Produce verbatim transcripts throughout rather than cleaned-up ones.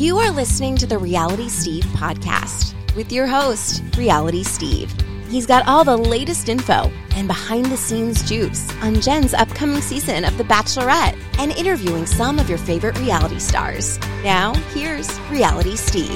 You are listening to the Reality Steve podcast with your host, Reality Steve. He's got all the latest info and behind-the-scenes juice on Jen's upcoming season of The Bachelorette and interviewing some of your favorite reality stars. Now, here's Reality Steve.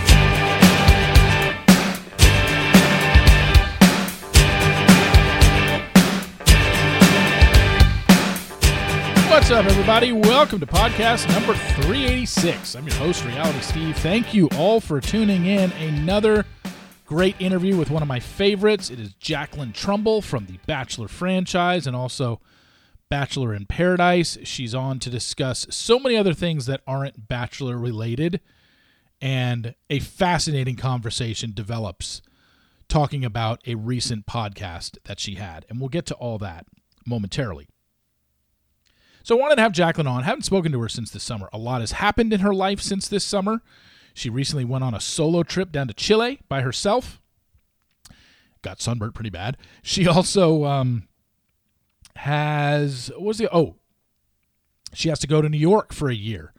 What's up, everybody? Welcome to podcast number three eighty-six. I'm your host, Reality Steve. Thank you all for tuning in. Another great interview with one of my favorites. It is Jacqueline Trumbull from the Bachelor franchise and also Bachelor in Paradise. She's on to discuss so many other things that aren't Bachelor related, and a fascinating conversation develops talking about a recent podcast that she had, and we'll get to all that momentarily. So I wanted to have Jacqueline on. I haven't spoken to her since this summer. A lot has happened in her life since this summer. She recently went on a solo trip down to Chile by herself. Got sunburnt pretty bad. She also um, has, what was the, oh, she has to go to New York for a year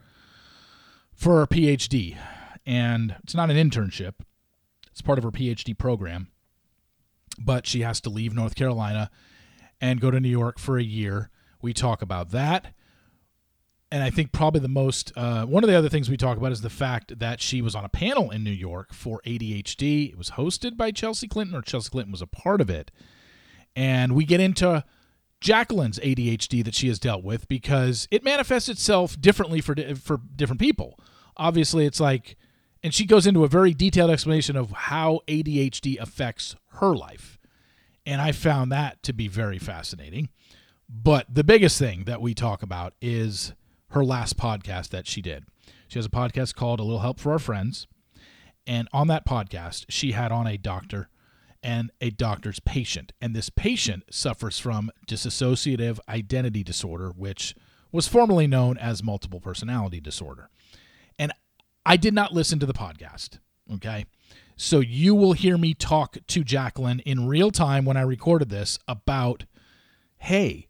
for her P H D. And it's not an internship. It's part of her P H D program. But she has to leave North Carolina and go to New York for a year. We talk about that, and I think probably the most, uh, one of the other things we talk about is the fact that she was on a panel in New York for A D H D. It was hosted by Chelsea Clinton, or Chelsea Clinton was a part of it, and we get into Jacqueline's A D H D that she has dealt with because it manifests itself differently for for different people. Obviously, it's like, and she goes into a very detailed explanation of how A D H D affects her life, and I found that to be very fascinating. But the biggest thing that we talk about is her last podcast that she did. She has a podcast called A Little Help for Our Friends. And on that podcast, she had on a doctor and a doctor's patient. And this patient suffers from dissociative identity disorder, which was formerly known as multiple personality disorder. And I did not listen to the podcast, okay? So you will hear me talk to Jacqueline in real time when I recorded this about, hey,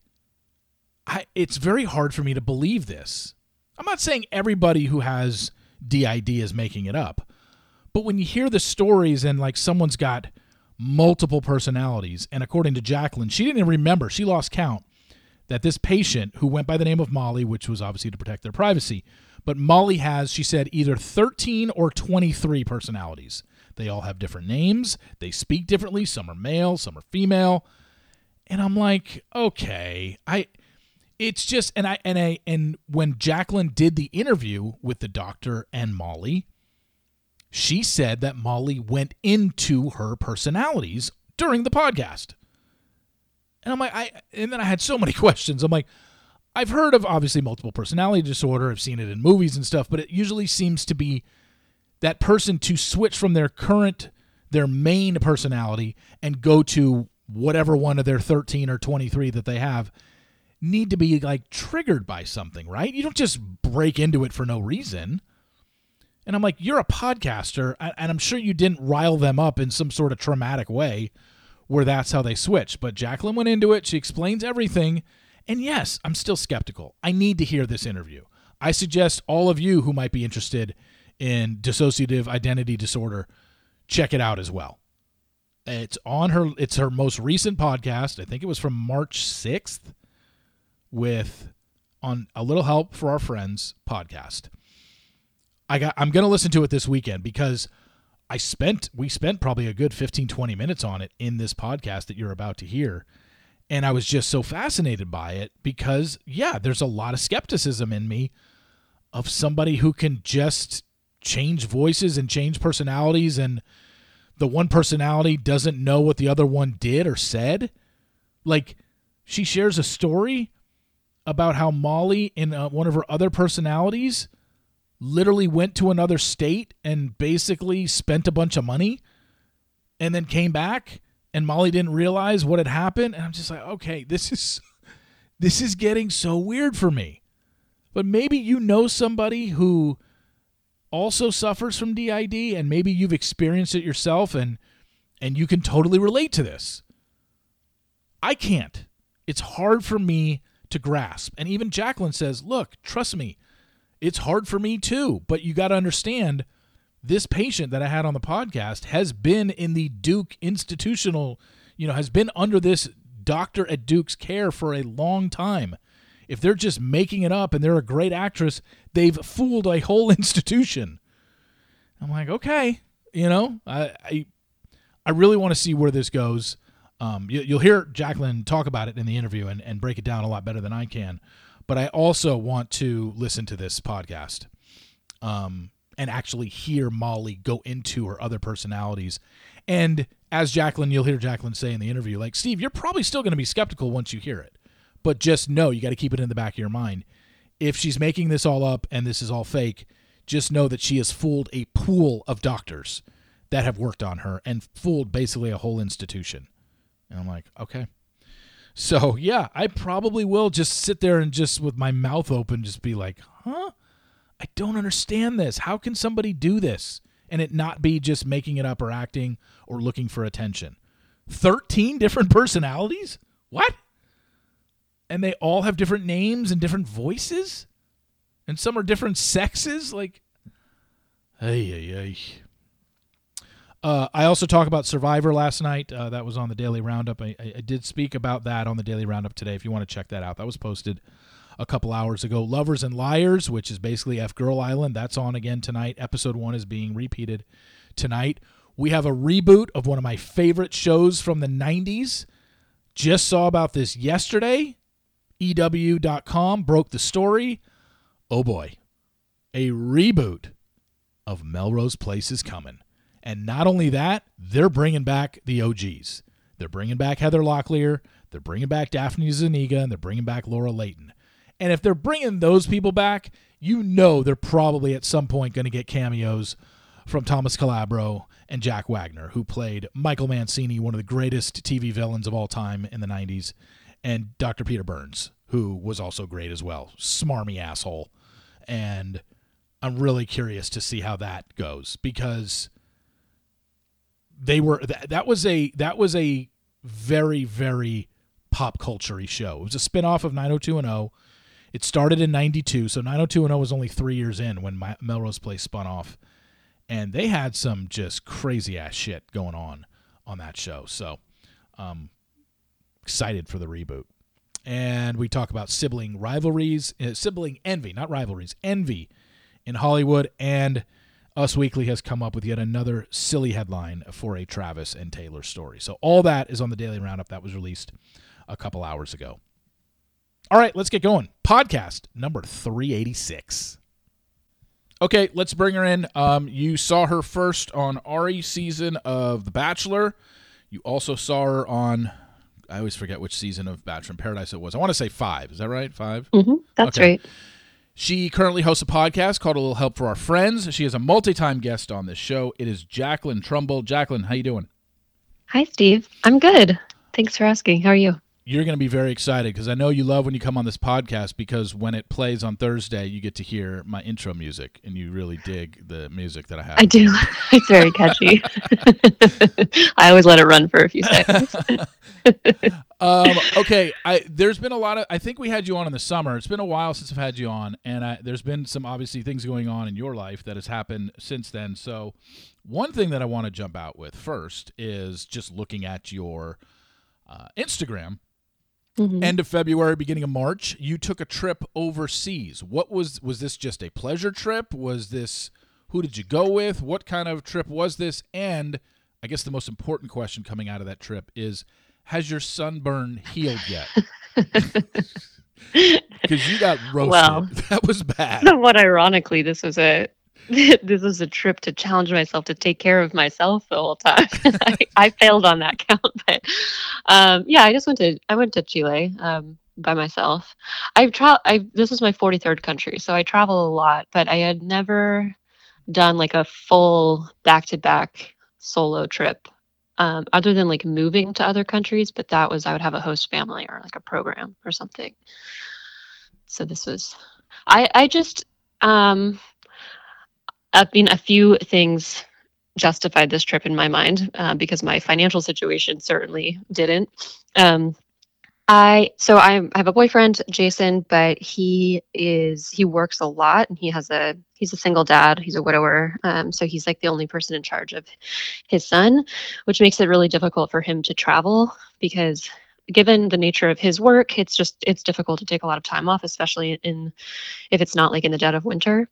I, it's very hard for me to believe this. I'm not saying everybody who has D I D is making it up, but when you hear the stories and like someone's got multiple personalities, and according to Jacqueline, she didn't even remember, she lost count, that this patient who went by the name of Molly, which was obviously to protect their privacy, but Molly has, she said, either thirteen or twenty-three personalities. They all have different names. They speak differently. Some are male, some are female. And I'm like, okay, I... It's just, and I and I and when Jacqueline did the interview with the doctor and Molly, she said that Molly went into her personalities during the podcast. And I'm like, I and then I had so many questions. I'm like, I've heard of obviously multiple personality disorder. I've seen it in movies and stuff, but it usually seems to be that person to switch from their current, their main personality and go to whatever one of their thirteen or twenty-three that they have need to be like triggered by something, right? You don't just break into it for no reason. And I'm like, you're a podcaster, and I'm sure you didn't rile them up in some sort of traumatic way where that's how they switch. But Jacqueline went into it. She explains everything. And yes, I'm still skeptical. I need to hear this interview. I suggest all of you who might be interested in dissociative identity disorder, check it out as well. It's on her, it's her most recent podcast. I think it was from March sixth. With on A Little Help for Our Friends podcast. I got I'm going to listen to it this weekend because I spent we spent probably a good fifteen, twenty minutes on it in this podcast that you're about to hear. And I was just so fascinated by it because, yeah, there's a lot of skepticism in me of somebody who can just change voices and change personalities, and the one personality doesn't know what the other one did or said. Like, she shares a story about how Molly, in uh, one of her other personalities, literally went to another state and basically spent a bunch of money and then came back, and Molly didn't realize what had happened. And I'm just like, okay, this is this is getting so weird for me. But maybe you know somebody who also suffers from D I D, and maybe you've experienced it yourself, and and you can totally relate to this. I can't. It's hard for me to grasp. And even Jacqueline says, look, trust me, It's hard for me too, but you got to understand this patient that I had on the podcast has been in the Duke institutional, you know, has been under this doctor at Duke's care for a long time. If they're just making it up and they're a great actress, they've fooled a whole institution. I'm like, okay, you know, I I, I really want to see where this goes. Um, you, you'll hear Jacqueline talk about it in the interview and, and break it down a lot better than I can. But I also want to listen to this podcast um, and actually hear Molly go into her other personalities. And as Jacqueline, you'll hear Jacqueline say in the interview, like, Steve, you're probably still going to be skeptical once you hear it. But just know, you got to keep it in the back of your mind. If she's making this all up and this is all fake, just know that she has fooled a pool of doctors that have worked on her and fooled basically a whole institution. And I'm like, okay. So, yeah, I probably will just sit there and just with my mouth open just be like, huh? I don't understand this. How can somebody do this and it not be just making it up or acting or looking for attention? thirteen different personalities? What? And they all have different names and different voices? And some are different sexes? Like, ay, ay, ay. Uh, I also talked about Survivor last night. Uh, that was on the Daily Roundup. I, I, I did speak about that on the Daily Roundup today if you want to check that out. That was posted a couple hours ago. Lovers and Liars, which is basically F-Girl Island. That's on again tonight. Episode one is being repeated tonight. We have a reboot of one of my favorite shows from the nineties. Just saw about this yesterday. E W dot com broke the story. Oh boy. A reboot of Melrose Place is coming. And not only that, they're bringing back the O Gs. They're bringing back Heather Locklear. They're bringing back Daphne Zuniga. And they're bringing back Laura Leighton. And if they're bringing those people back, you know they're probably at some point going to get cameos from Thomas Calabro and Jack Wagner, who played Michael Mancini, one of the greatest T V villains of all time in the nineties, and Doctor Peter Burns, who was also great as well. Smarmy asshole. And I'm really curious to see how that goes, because they were that, that was a that was a very, very pop culture-y show. It was a spinoff of nine oh two one oh. It started in ninety-two, so nine oh two one oh was only three years in when My, Melrose Place spun off. And they had some just crazy-ass shit going on on that show. So, um, excited for the reboot. And we talk about sibling rivalries, uh, sibling envy, not rivalries, envy in Hollywood. And Us Weekly has come up with yet another silly headline for a Travis and Taylor story. So all that is on the Daily Roundup that was released a couple hours ago. All right, let's get going. Podcast number three eighty-six. Okay, let's bring her in. Um, you saw her first on Ari's season of The Bachelor. You also saw her on, I always forget which season of Bachelor in Paradise it was. I want to say five. Is that right? Five? Mm-hmm, that's okay. right. She currently hosts a podcast called A Little Help for Our Friends. She is a multi-time guest on this show. It is Jacqueline Trumbull. Jacqueline, how you doing? Hi, Steve. I'm good. Thanks for asking. How are you? You're going to be very excited because I know you love when you come on this podcast, because when it plays on Thursday, you get to hear my intro music, and you really dig the music that I have. I do. It's very catchy. I always let it run for a few seconds. um, okay, I, there's been a lot of, I think we had you on in the summer. It's been a while since I've had you on, and I, there's been some obviously things going on in your life that has happened since then. So one thing that I want to jump out with first is just looking at your uh, Instagram. Mm-hmm. End of February, beginning of March, you took a trip overseas. What was, was this just a pleasure trip? Was this, who did you go with? What kind of trip was this? And I guess the most important question coming out of that trip is, has your sunburn healed yet? Because you got roasted. Well, that was bad. Somewhat ironically, this was a this was a trip to challenge myself to take care of myself the whole time. I, I failed on that count, but um, yeah, I just went to I went to Chile um, by myself. I've tra- I this was my forty-third country, so I travel a lot, but I had never done like a full back-to-back solo trip. Um, other than like moving to other countries, but that was, I would have a host family or like a program or something. So this was, I, I just, um, I mean, a few things justified this trip in my mind, uh, because my financial situation certainly didn't. Um, I so I I have a boyfriend, Jason, but he is he works a lot and he has a he's a single dad. He's a widower. Um, so he's like the only person in charge of his son, which makes it really difficult for him to travel because given the nature of his work, it's just it's difficult to take a lot of time off, especially in if it's not like in the dead of winter.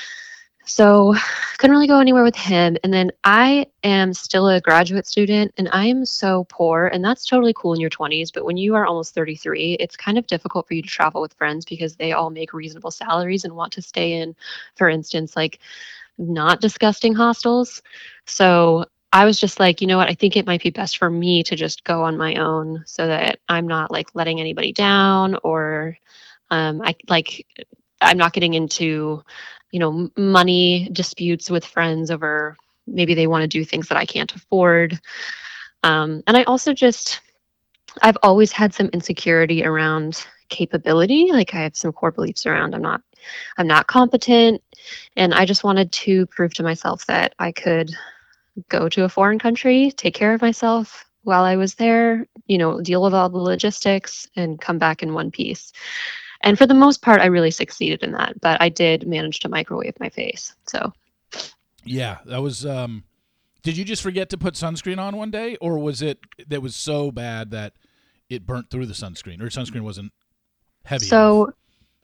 So couldn't really go anywhere with him. And then I am still a graduate student and I am so poor. And that's totally cool in your twenties. But when you are almost thirty-three, it's kind of difficult for you to travel with friends because they all make reasonable salaries and want to stay in, for instance, like not disgusting hostels. So I was just like, you know what? I think it might be best for me to just go on my own so that I'm not like letting anybody down or um, I like I'm not getting into, you know, m- money disputes with friends over maybe they want to do things that I can't afford. Um, and I also just, I've always had some insecurity around capability. Like I have some core beliefs around I'm not, I'm not competent. And I just wanted to prove to myself that I could go to a foreign country, take care of myself while I was there, you know, deal with all the logistics and come back in one piece. And for the most part, I really succeeded in that, but I did manage to microwave my face. So, Yeah, that was. Um, did you just forget to put sunscreen on one day, or was it that was so bad that it burnt through the sunscreen, or sunscreen wasn't heavy enough? so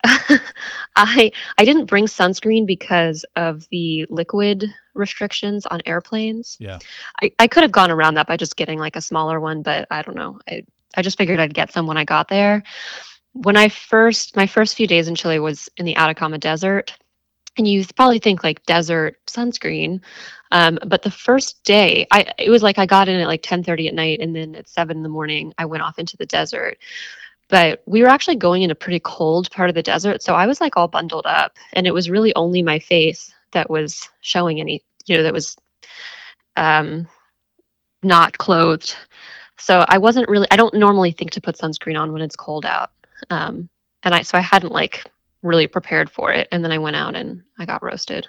I I didn't bring sunscreen because of the liquid restrictions on airplanes. Yeah. I, I could have gone around that by just getting like a smaller one, but I don't know. I I just figured I'd get some when I got there. When I first my first few days in Chile was in the Atacama Desert, and you probably think like desert sunscreen, um, but the first day I it was like I got in at like ten thirty at night, and then at seven in the morning I went off into the desert. But we were actually going in a pretty cold part of the desert, so I was like all bundled up, and it was really only my face that was showing any, you know, that was um, not clothed. So I wasn't really. I don't normally think to put sunscreen on when it's cold out, um, and I so I hadn't like really prepared for it, and then I went out and I got roasted.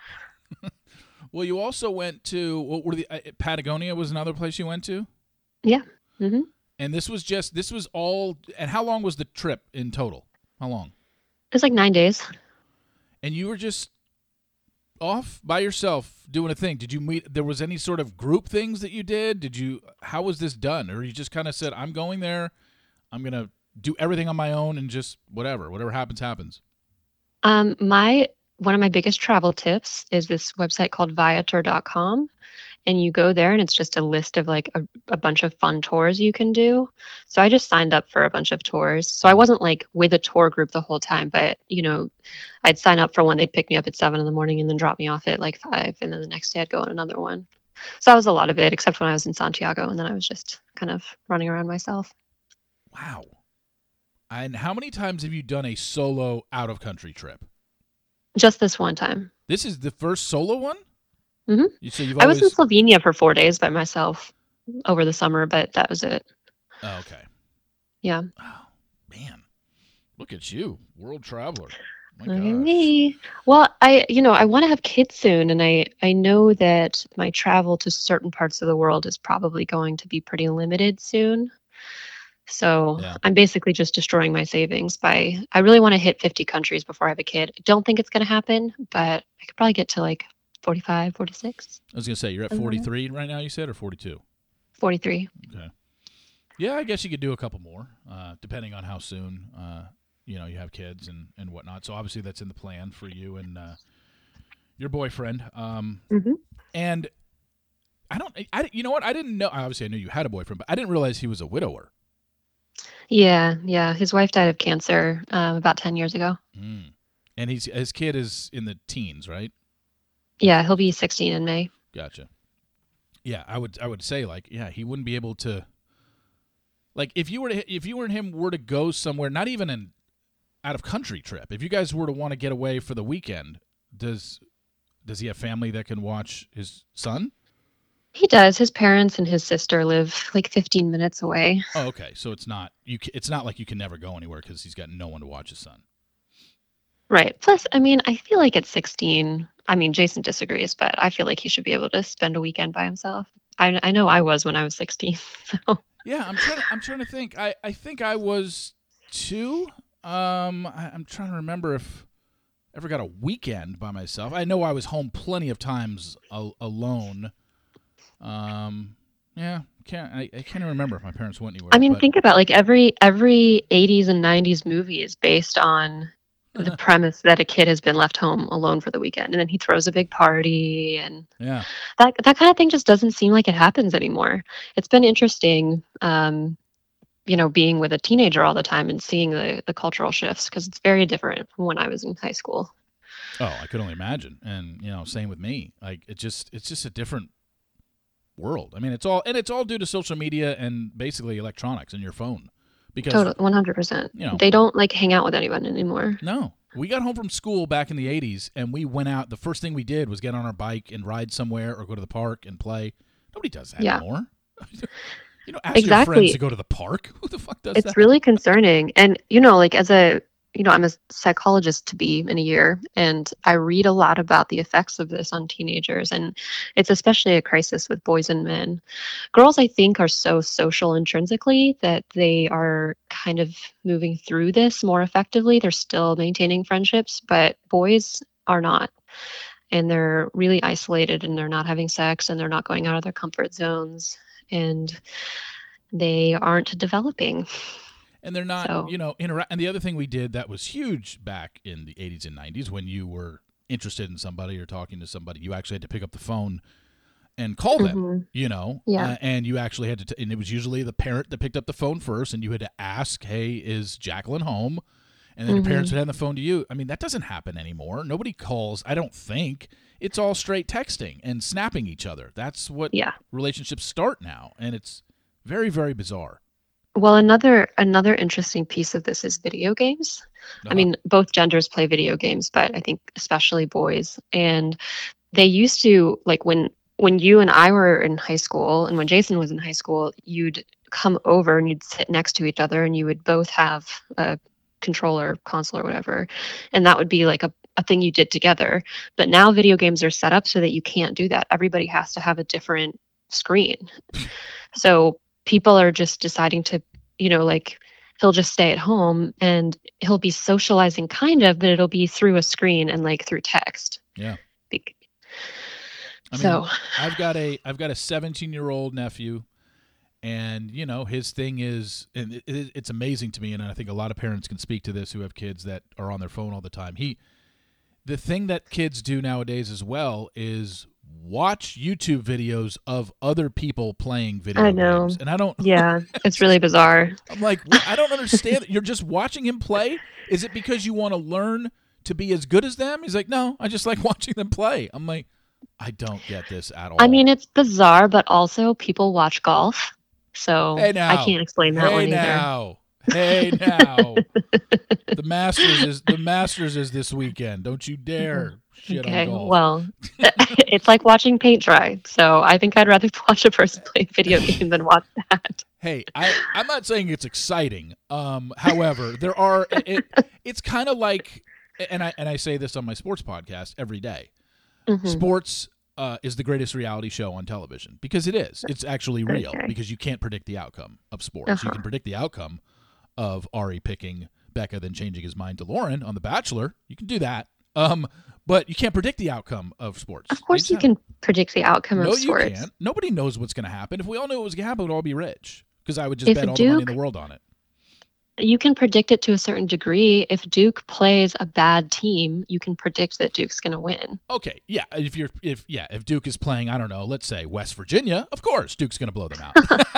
Well, you also went to what were the uh, Patagonia was another place you went to, Yeah. hmm and this was just this was all. And how long was the trip in total? How long? It was like nine days. And you were just off by yourself doing a thing. Did you meet? There was any sort of group things that you did? Did you? How was this done? Or you just kind of said, "I'm going there. I'm gonna do everything on my own and just whatever, whatever happens, happens." Um, my one of my biggest travel tips is this website called viator dot com. And you go there and it's just a list of like a, a bunch of fun tours you can do. So I just signed up for a bunch of tours. So I wasn't like with a tour group the whole time, but you know, I'd sign up for one, they'd pick me up at seven in the morning and then drop me off at like five. And then the next day I'd go on another one. So that was a lot of it, except when I was in Santiago and then I was just kind of running around myself. Wow. And how many times have you done a solo out of country trip? Just this one time. This is the first solo one? hmm You so you've I always was in Slovenia for four days by myself over the summer, but that was it. Oh, okay. Yeah. Oh, man. Look at you, world traveler. My Look at gosh. me. Well, I, you know, I want to have kids soon, and I, I know that my travel to certain parts of the world is probably going to be pretty limited soon. So Yeah. I'm basically just destroying my savings by, I really want to hit fifty countries before I have a kid. I don't think it's going to happen, but I could probably get to like forty-five, forty-six, I was going to say, you're at Mhm. forty-three right now, you said, or forty-two? forty-three. Okay. Yeah, I guess you could do a couple more, uh, depending on how soon, uh, you know, you have kids and, and whatnot. So obviously that's in the plan for you and uh, your boyfriend. Um, hmm and I don't, I, you know what? I didn't know, obviously I knew you had a boyfriend, but I didn't realize he was a widower. Yeah, yeah. His wife died of cancer um, about ten years ago. Mm. And he's his kid is in the teens, right? Yeah, he'll be sixteen in May. Gotcha. Yeah, I would I would say like yeah he wouldn't be able to like if you were to if you and him were to go somewhere, not even an out of country trip, if you guys were to want to get away for the weekend, does does he have family that can watch his son? He does. His parents and his sister live like fifteen minutes away. Oh, okay. So it's not you. ca- It's not like you can never go anywhere because he's got no one to watch his son. Right. Plus, I mean, I feel like at sixteen, I mean, Jason disagrees, but I feel like he should be able to spend a weekend by himself. I I know I was when I was sixteen. So Yeah, I'm trying. To, I'm trying to think. I, I think I was two. Um, I, I'm trying to remember if I ever got a weekend by myself. I know I was home plenty of times al- alone. Um, yeah, can't I, I can't even remember if my parents went anywhere. I mean, but, think about like every every eighties and nineties movie is based on the premise that a kid has been left home alone for the weekend, and then he throws a big party, and yeah, that that kind of thing just doesn't seem like it happens anymore. It's been interesting, um, you know, being with a teenager all the time and seeing the the cultural shifts, because it's very different from when I was in high school. oh, I could only imagine. And you know, same with me. Like it just it's just a different world. I mean, it's all and it's all due to social media and basically electronics and your phone. Because Totally, one hundred percent. you know, They don't like hang out with anyone anymore. no, we got home from school back in the eighties, and we went out. The first thing we did was get on our bike and ride somewhere or go to the park and play. Nobody does that Yeah. anymore. You know, ask your Exactly. friends to go to the park. Who the fuck does It's that? really concerning. And, you know, like as a, you know, I'm a psychologist to be in a year, and I read a lot about the effects of this on teenagers. And it's especially a crisis with boys and men. Girls, I think, are so social intrinsically that they are kind of moving through this more effectively. They're still maintaining friendships, but boys are not. And they're really isolated, and they're not having sex, and they're not going out of their comfort zones, and they aren't developing. And they're not, So- you know, intera- and the other thing we did that was huge back in the eighties and nineties when you were interested in somebody or talking to somebody, you actually had to pick up the phone and call them, Mhm. you know, Yeah. uh, and you actually had to, t- and it was usually the parent that picked up the phone first, and you had to ask, hey, is Jacqueline home? And then your parents Mhm. would hand the phone to you. I mean, that doesn't happen anymore. Nobody calls, I don't think. It's all straight texting and snapping each other. That's what Yeah. relationships start now, and it's very, very bizarre. Well, another another interesting piece of this is video games. I Uh-huh. mean, both genders play video games, but I think especially boys. And they used to, like, when when you and I were in high school, and when Jason was in high school, you'd come over and you'd sit next to each other, and you would both have a controller, console, or whatever, and that would be like a, a thing you did together. But now video games are set up so that you can't do that. Everybody has to have a different screen. So people are just deciding to, you know, like, he'll just stay at home and he'll be socializing kind of, but it'll be through a screen and like through text. Yeah. Be- I mean, so I've got a I've got a seventeen year old nephew, and you know his thing is, and it, it, it's amazing to me, and I think a lot of parents can speak to this who have kids that are on their phone all the time. He, the thing that kids do nowadays as well is watch YouTube videos of other people playing video I know. games, and I don't. yeah, it's really bizarre. I'm like, what? I don't understand. You're just watching him play. Is it because you want to learn to be as good as them? He's like, no, I just like watching them play. I'm like, I don't get this at all. I mean, it's bizarre, but also people watch golf. So Hey now. I can't explain that hey one either. now. Hey now. The Masters is the Masters is this weekend. Don't you dare shit Okay, on golf. well, it's like watching paint dry. So I think I'd rather watch a person play a video game than watch that. Hey, I, I'm not saying it's exciting. Um, however, there are it, it's kind of like, and I and I say this on my sports podcast every day. Mhm. Sports uh, is the greatest reality show on television because it is. It's actually real Okay. because you can't predict the outcome of sports. Uh-huh. You can predict the outcome of Ari picking Becca, then changing his mind to Lauren on The Bachelor. You can do that. Um, but you can't predict the outcome of sports. Of course, They you just have- can predict the outcome No, of you sports. can't. Nobody knows what's going to happen. If we all knew what was going to happen, we'd all be rich because I would just If bet all the money in Duke- the world on it. You can predict it to a certain degree. If Duke plays a bad team, you can predict that Duke's going to win. Okay, yeah. If you're, if yeah, if Duke is playing, I don't know, let's say West Virginia, of course Duke's going to blow them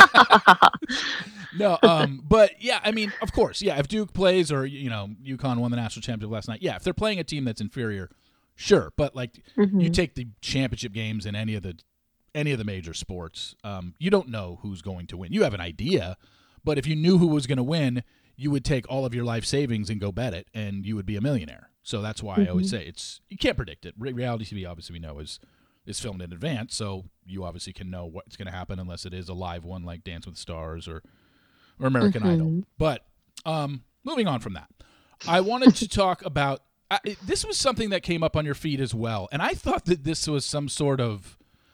out. No, um, but yeah, I mean, of course, yeah. If Duke plays, or you know, UConn won the national championship last night, yeah. If they're playing a team that's inferior, sure. But like, Mhm. you take the championship games in any of the any of the major sports, um, you don't know who's going to win. You have an idea, but if you knew who was going to win, you would take all of your life savings and go bet it, and you would be a millionaire. So that's why I always say it's you can't predict it. Re- reality T V, obviously, we know is is filmed in advance, so you obviously can know what's going to happen unless it is a live one like Dance with the Stars or or American Mhm. Idol. But um, moving on from that, I wanted to talk about I, this was something that came up on your feed as well, and I thought that this was some sort of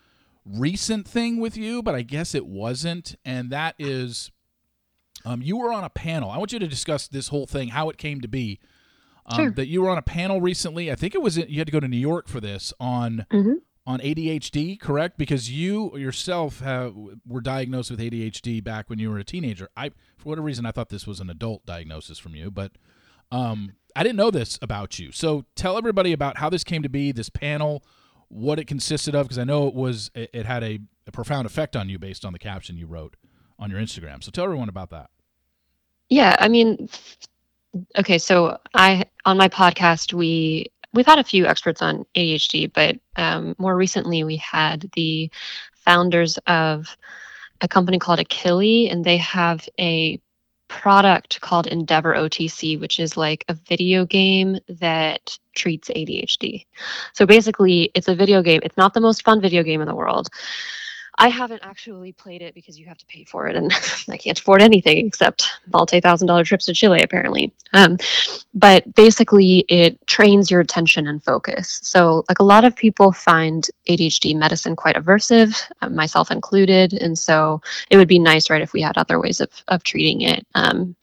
recent thing with you, but I guess it wasn't, and that is um, you were on a panel. I want you to discuss this whole thing, how it came to be. Um, Sure. That you were on a panel recently. I think it was you had to go to New York for this on Mm-hmm. on A D H D, correct? Because you yourself have, were diagnosed with A D H D back when you were a teenager. I, for whatever reason, I thought this was an adult diagnosis from you, but um, I didn't know this about you. So tell everybody about how this came to be, this panel, what it consisted of, because I know it was it, it had a, a profound effect on you based on the caption you wrote on your Instagram. So tell everyone about that. Yeah, I mean, okay, so I on my podcast we we've had a few experts on A D H D, but um, more recently we had the founders of a company called Achille, and they have a product called Endeavor O T C, which is like a video game that treats A D H D. So basically, it's a video game. It's not the most fun video game in the world. I haven't actually played it because you have to pay for it, and I can't afford anything except multi-thousand dollar trips to Chile, apparently. Um, but basically, it trains your attention and focus. So, like a lot of people find A D H D medicine quite aversive, uh, myself included, and so it would be nice, right, if we had other ways of of treating it. Um,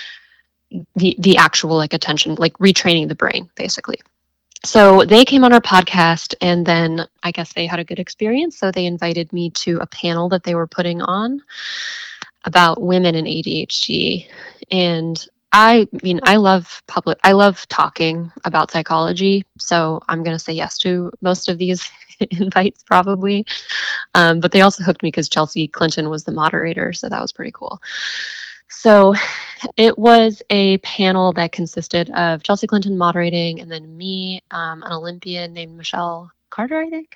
the the actual like attention, like retraining the brain, basically. So they came on our podcast, and then I guess they had a good experience. So they invited me to a panel that they were putting on about women and A D H D. And I mean, I love public, I love talking about psychology. So I'm going to say yes to most of these invites probably. Um, but they also hooked me because Chelsea Clinton was the moderator. So that was pretty cool. So it was a panel that consisted of Chelsea Clinton moderating, and then me, um, an Olympian named Michelle Carter, I think,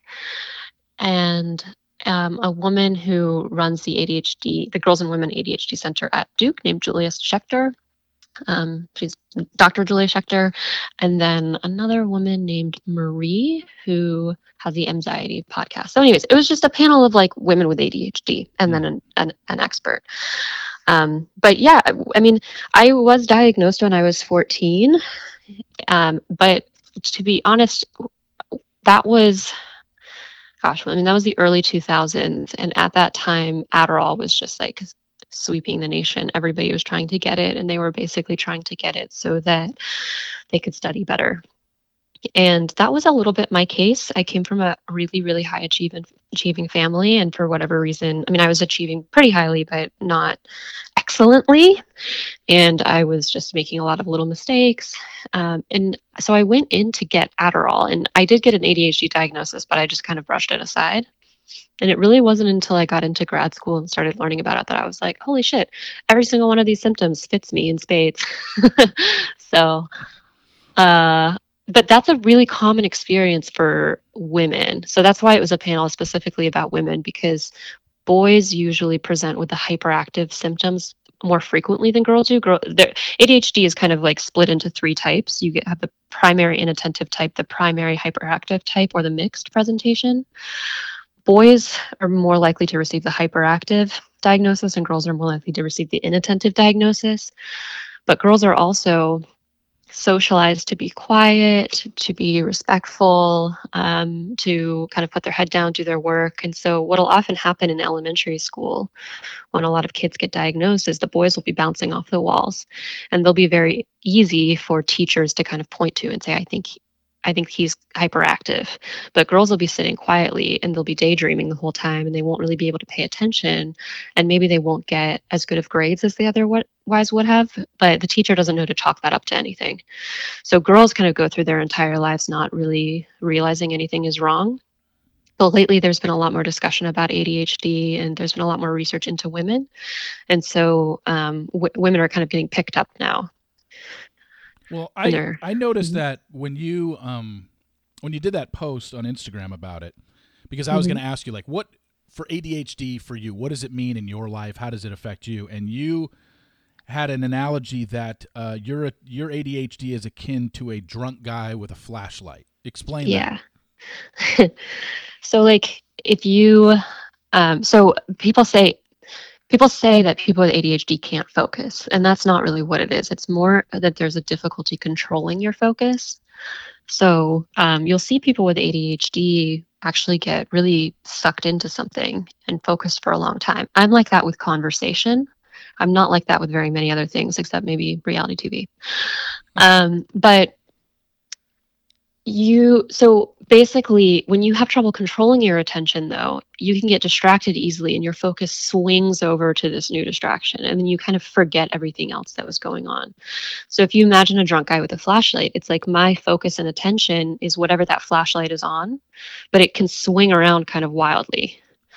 and um, a woman who runs the A D H D, the Girls and Women A D H D Center at Duke, named Julia Schechter. Um, she's Doctor Julia Schechter, and then another woman named Marie who has the Anxiety podcast. So, anyways, it was just a panel of like women with A D H D, and then an, an, an expert. Um, but yeah, I mean, I was diagnosed when I was fourteen. Um, but to be honest, that was, gosh, I mean, that was the early two thousands. And at that time, Adderall was just like sweeping the nation. Everybody was trying to get it, and they were basically trying to get it so that they could study better. And that was a little bit my case. I came from a really, really high achieving, achieving family. And for whatever reason, I mean, I was achieving pretty highly, but not excellently. And I was just making a lot of little mistakes. Um, and so I went in to get Adderall, and I did get an A D H D diagnosis, but I just kind of brushed it aside. And it really wasn't until I got into grad school and started learning about it that I was like, holy shit, every single one of these symptoms fits me in spades. so, uh, But that's a really common experience for women. So that's why it was a panel specifically about women, because boys usually present with the hyperactive symptoms more frequently than girls do. Girl, A D H D is kind of like split into three types. You get, have the primary inattentive type, the primary hyperactive type, or the mixed presentation. Boys are more likely to receive the hyperactive diagnosis, and girls are more likely to receive the inattentive diagnosis. But girls are also socialized to be quiet, to be respectful, um, to kind of put their head down, do their work. And so what'll often happen in elementary school when a lot of kids get diagnosed is the boys will be bouncing off the walls, and they'll be very easy for teachers to kind of point to and say, I think I think he's hyperactive. But girls will be sitting quietly, and they'll be daydreaming the whole time, and they won't really be able to pay attention, and maybe they won't get as good of grades as the otherwise would have, but the teacher doesn't know to chalk that up to anything. So girls kind of go through their entire lives not really realizing anything is wrong. But lately there's been a lot more discussion about A D H D, and there's been a lot more research into women. And so um, w- women are kind of getting picked up now. Well, I I noticed mm-hmm. that when you um when you did that post on Instagram about it, because I mm-hmm. was going to ask you, like, what for A D H D for you, what does it mean in your life? How does it affect you? And you had an analogy that uh, your your A D H D is akin to a drunk guy with a flashlight. Explain yeah. that. Yeah. So, like, if you um, so people say. People say that people with A D H D can't focus, and that's not really what it is. It's more that there's a difficulty controlling your focus. So um, you'll see people with A D H D actually get really sucked into something and focused for a long time. I'm like that with conversation. I'm not like that with very many other things, except maybe reality T V. Um, but you, so basically, when you have trouble controlling your attention, though, you can get distracted easily and your focus swings over to this new distraction. And then you kind of forget everything else that was going on. So if you imagine a drunk guy with a flashlight, it's like my focus and attention is whatever that flashlight is on, but it can swing around kind of wildly.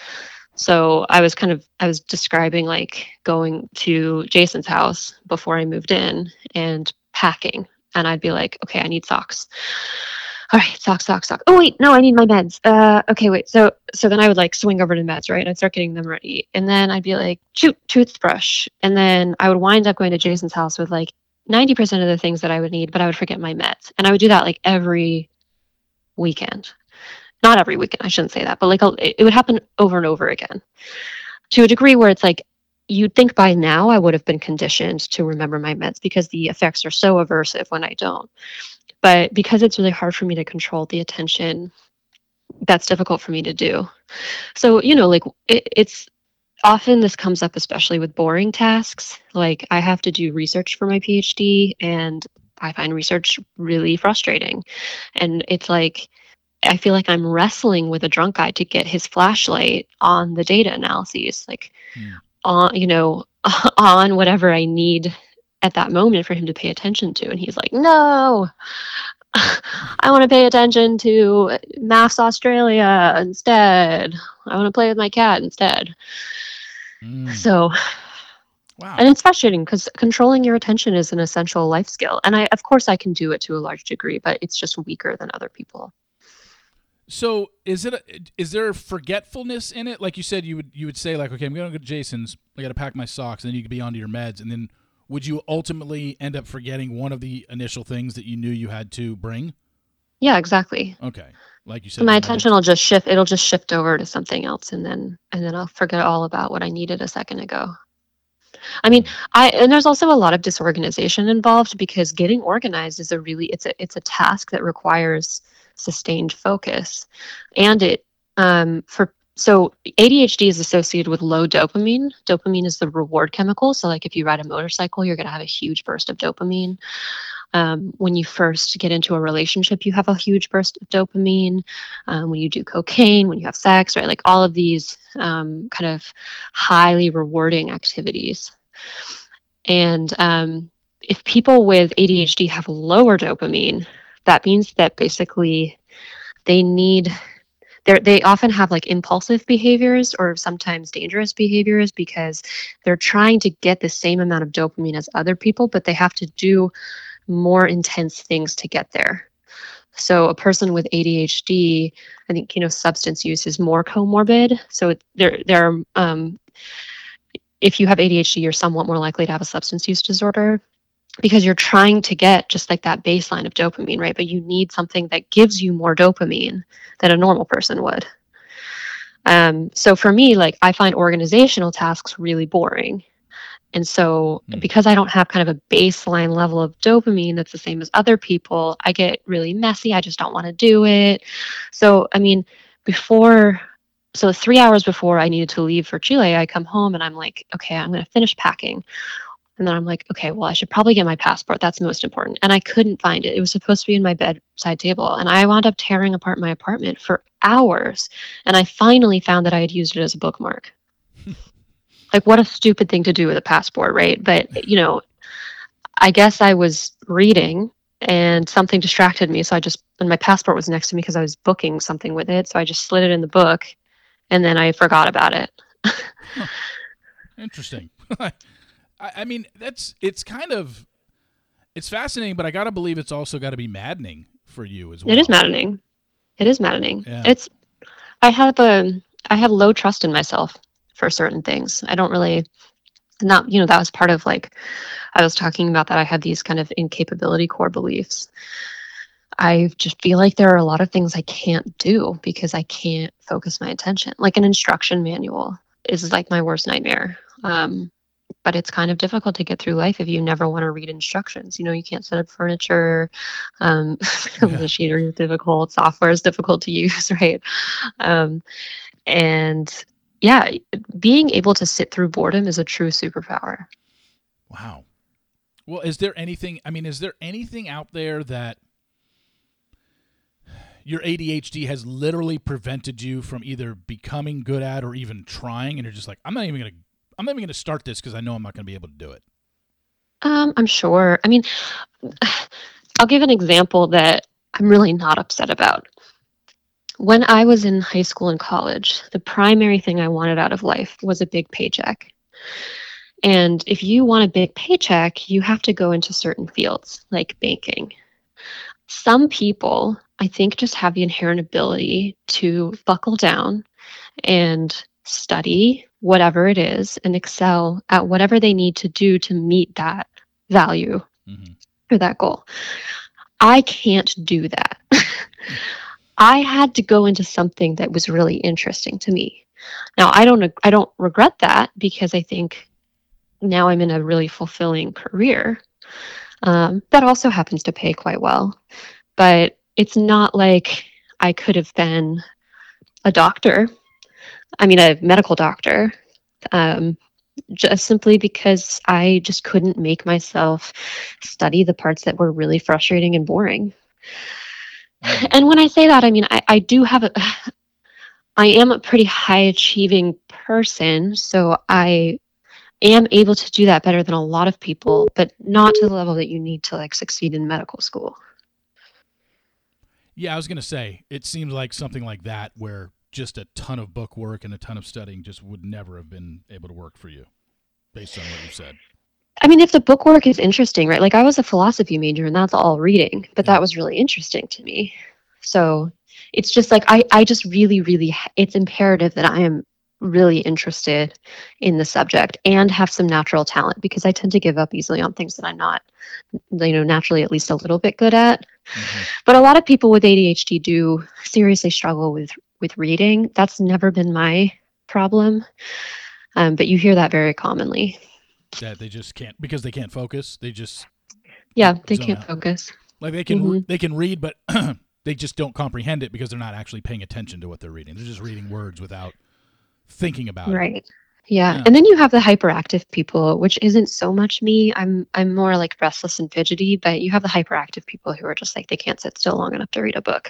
So I was kind of, I was describing like going to Jason's house before I moved in and packing. And I'd be like, okay, I need socks. All right, socks, socks, socks. Oh, wait, no, I need my meds. Uh, okay, wait. So so then I would like swing over to meds, right? I'd start getting them ready. And then I'd be like, shoot, toothbrush. And then I would wind up going to Jason's house with like ninety percent of the things that I would need, but I would forget my meds. And I would do that like every weekend. Not every weekend, I shouldn't say that, but like it would happen over and over again to a degree where it's like, you'd think by now I would have been conditioned to remember my meds because the effects are so aversive when I don't. But because it's really hard for me to control the attention, that's difficult for me to do. So, you know, like it, it's often this comes up, especially with boring tasks. Like I have to do research for my PhD and I find research really frustrating. And it's like, I feel like I'm wrestling with a drunk guy to get his flashlight on the data analyses, like mm. on, you know, on whatever I need at that moment for him to pay attention to. And he's like, no, I want to pay attention to Maths Australia instead. I want to play with my cat instead. Mm. So, wow. And it's frustrating because controlling your attention is an essential life skill. And I, of course, I can do it to a large degree, but it's just weaker than other people. So is it a, is there forgetfulness in it? Like you said, you would you would say like, okay, I'm going to go to Jason's. I got to pack my socks, and then you could be onto your meds. And then would you ultimately end up forgetting one of the initial things that you knew you had to bring? Yeah, exactly. Okay, like you said, so my attention will just shift. It'll just shift over to something else, and then and then I'll forget all about what I needed a second ago. I mean, I and there's also a lot of disorganization involved because getting organized is a really it's a it's a task that requires sustained focus, and it um for so A D H D is associated with low dopamine. Dopamine is the reward chemical. So like if you ride a motorcycle, you're going to have a huge burst of dopamine. Um, when you first get into a relationship, you have a huge burst of dopamine. Um, when you do cocaine, when you have sex, right? Like all of these um, kind of highly rewarding activities. And um, if people with A D H D have lower dopamine, that means that basically they need, they they often have like impulsive behaviors or sometimes dangerous behaviors because they're trying to get the same amount of dopamine as other people, but they have to do more intense things to get there. So a person with A D H D, I think, you know, substance use is more comorbid. So it, there, there are, um, if you have A D H D, you're somewhat more likely to have a substance use disorder because you're trying to get just like that baseline of dopamine, right? But you need something that gives you more dopamine than a normal person would. Um, so for me, like I find organizational tasks really boring. And so because I don't have kind of a baseline level of dopamine that's the same as other people, I get really messy. I just don't want to do it. So, I mean, before, so three hours before I needed to leave for Chile, I come home and I'm like, okay, I'm going to finish packing. And then I'm like, okay, well, I should probably get my passport. That's most important. And I couldn't find it. It was supposed to be in my bedside table. And I wound up tearing apart my apartment for hours. And I finally found that I had used it as a bookmark. Like, what a stupid thing to do with a passport, right? But, you know, I guess I was reading and something distracted me. So I just, and my passport was next to me because I was booking something with it. So I just slid it in the book and then I forgot about it. Huh. Interesting. I, I mean, that's, it's kind of, it's fascinating, but I got to believe it's also got to be maddening for you as well. It is maddening. It is maddening. Yeah. It's, I have a, I have low trust in myself for certain things. I don't really, not, you know, that was part of like, I was talking about that I had these kind of incapability core beliefs. I just feel like there are a lot of things I can't do because I can't focus my attention. Like an instruction manual is like my worst nightmare. Um, but it's kind of difficult to get through life if you never want to read instructions. You know, you can't set up furniture. Um, Yeah. the sheeter is difficult. Software is difficult to use, right? Um, and yeah, being able to sit through boredom is a true superpower. Wow. Well, is there anything, I mean, is there anything out there that your A D H D has literally prevented you from either becoming good at or even trying, and you're just like, I'm not even going to, I'm not even going to start this because I know I'm not going to be able to do it? Um, I'm sure. I mean, I'll give an example that I'm really not upset about. When I was in high school and college, the primary thing I wanted out of life was a big paycheck. And if you want a big paycheck, you have to go into certain fields like banking. Some people, I think, just have the inherent ability to buckle down and study whatever it is and excel at whatever they need to do to meet that value Mm-hmm. or that goal. I can't do that. I had to go into something that was really interesting to me. Now, I don't I don't regret that because I think now I'm in a really fulfilling career um, that also happens to pay quite well. But it's not like I could have been a doctor. I mean, a medical doctor, um, just simply because I just couldn't make myself study the parts that were really frustrating and boring. Mm-hmm. And when I say that, I mean, I, I do have a, I am a pretty high achieving person. So I am able to do that better than a lot of people, but not to the level that you need to like succeed in medical school. Yeah, I was going to say, it seems like something like that where just a ton of book work and a ton of studying just would never have been able to work for you, based on what you said. I mean, if the book work is interesting, right? Like I was a philosophy major and that's all reading, but Yeah. that was really interesting to me. So it's just like, I, I just really, really, it's imperative that I am really interested in the subject and have some natural talent because I tend to give up easily on things that I'm not, you know, naturally at least a little bit good at. Mm-hmm. But a lot of people with A D H D do seriously struggle with, with reading. That's never been my problem. Um, but you hear that very commonly. That they just can't, because they can't focus. They just Yeah, they zone can't out. focus. Like they can Mhm. they can read, but they just don't comprehend it because they're not actually paying attention to what they're reading. They're just reading words without thinking about it. Right. Yeah. Yeah. And then you have the hyperactive people, which isn't so much me. I'm I'm more like restless and fidgety, but you have the hyperactive people who are just like they can't sit still long enough to read a book.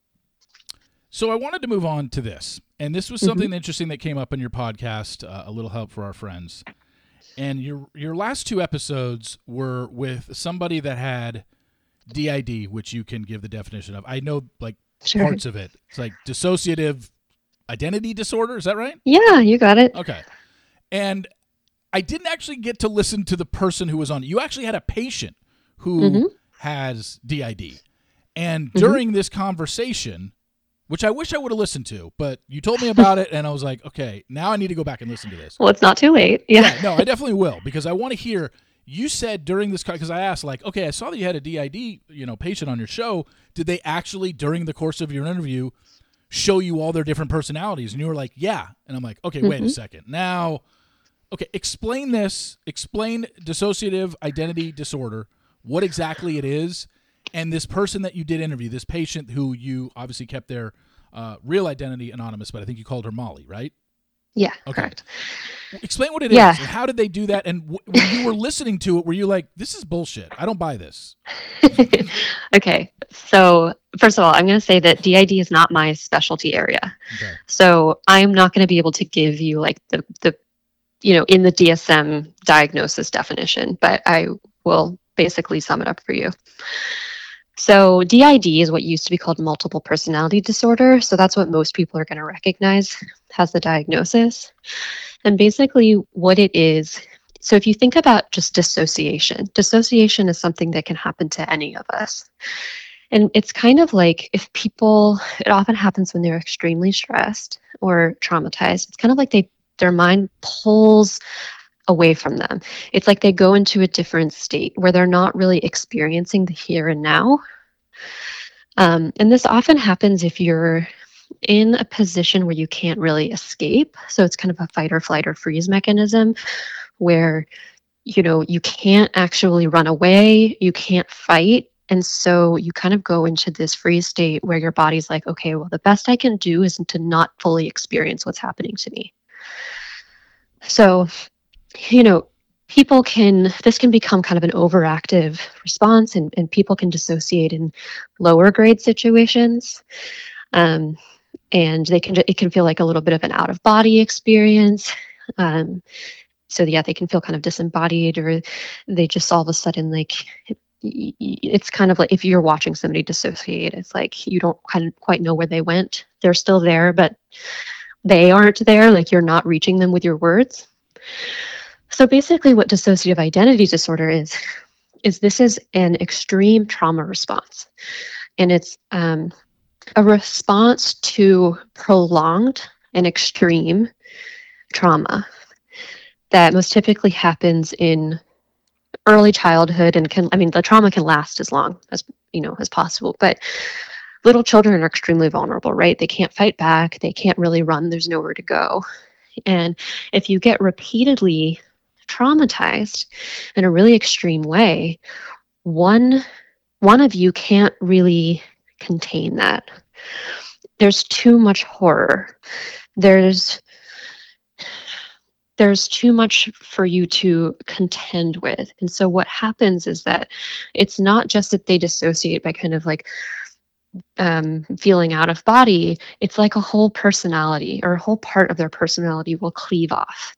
So I wanted to move on to this, and this was something interesting that came up in your podcast, uh, A Little Help for Our Friends. And your your last two episodes were with somebody that had D I D, which you can give the definition of. I know like Sure. parts of it. It's like dissociative identity disorder. Is that right? Yeah, you got it. Okay. And I didn't actually get to listen to the person who was on. You actually had a patient who Mhm. has D I D. And Mhm. during this conversation, which I wish I would have listened to, but you told me about it, and I was like, okay, now I need to go back and listen to this. Well, it's not too late. Yeah. Yeah, no, I definitely will, because I want to hear, you said during this, because I asked, like, okay, I saw that you had a D I D, you know, patient on your show. Did they actually, during the course of your interview, show you all their different personalities? And you were like, yeah. And I'm like, okay, wait a Mhm. second. Now, okay, explain this. Explain dissociative identity disorder, what exactly it is, and this person that you did interview, this patient who you obviously kept their uh, real identity anonymous, but I think you called her Molly, right? Yeah, Okay. correct. Explain what it is, Yeah. and how did they do that? And w- when you were listening to it, were you like, this is bullshit, I don't buy this? Okay. So, first of all, I'm going to say that D I D is not my specialty area. Okay. So, I'm not going to be able to give you like the the you know, in the D S M diagnosis definition, but I will basically sum it up for you. So D I D is what used to be called multiple personality disorder. So that's what most people are going to recognize as the diagnosis. And basically what it is, so if you think about just dissociation, dissociation is something that can happen to any of us. And it's kind of like if people, it often happens when they're extremely stressed or traumatized. It's kind of like they their mind pulls away from them. It's like they go into a different state where they're not really experiencing the here and now. Um, and this often happens if you're in a position where you can't really escape. So it's kind of a fight or flight or freeze mechanism where, you know, you can't actually run away, you can't fight. And so you kind of go into this freeze state where your body's like, okay, well, the best I can do is to not fully experience what's happening to me. So, you know, people can, this can become kind of an overactive response, and, and people can dissociate in lower grade situations. Um, and they can, it can feel like a little bit of an out of body experience. Um, so yeah, they can feel kind of disembodied, or they just all of a sudden, like, it's kind of like if you're watching somebody dissociate, it's like you don't kind of quite know where they went. They're still there, but they aren't there. Like, you're not reaching them with your words. So basically what dissociative identity disorder is, is this is an extreme trauma response. And it's um, a response to prolonged and extreme trauma that most typically happens in early childhood, and can, I mean, the trauma can last as long as, you know, as possible, but little children are extremely vulnerable, right? They can't fight back. They can't really run. There's nowhere to go. And if you get repeatedly traumatized in a really extreme way, one, one of you can't really contain that. There's too much horror. There's there's too much for you to contend with. And so what happens is that it's not just that they dissociate by kind of like um, feeling out of body. It's like a whole personality, or a whole part of their personality will cleave off.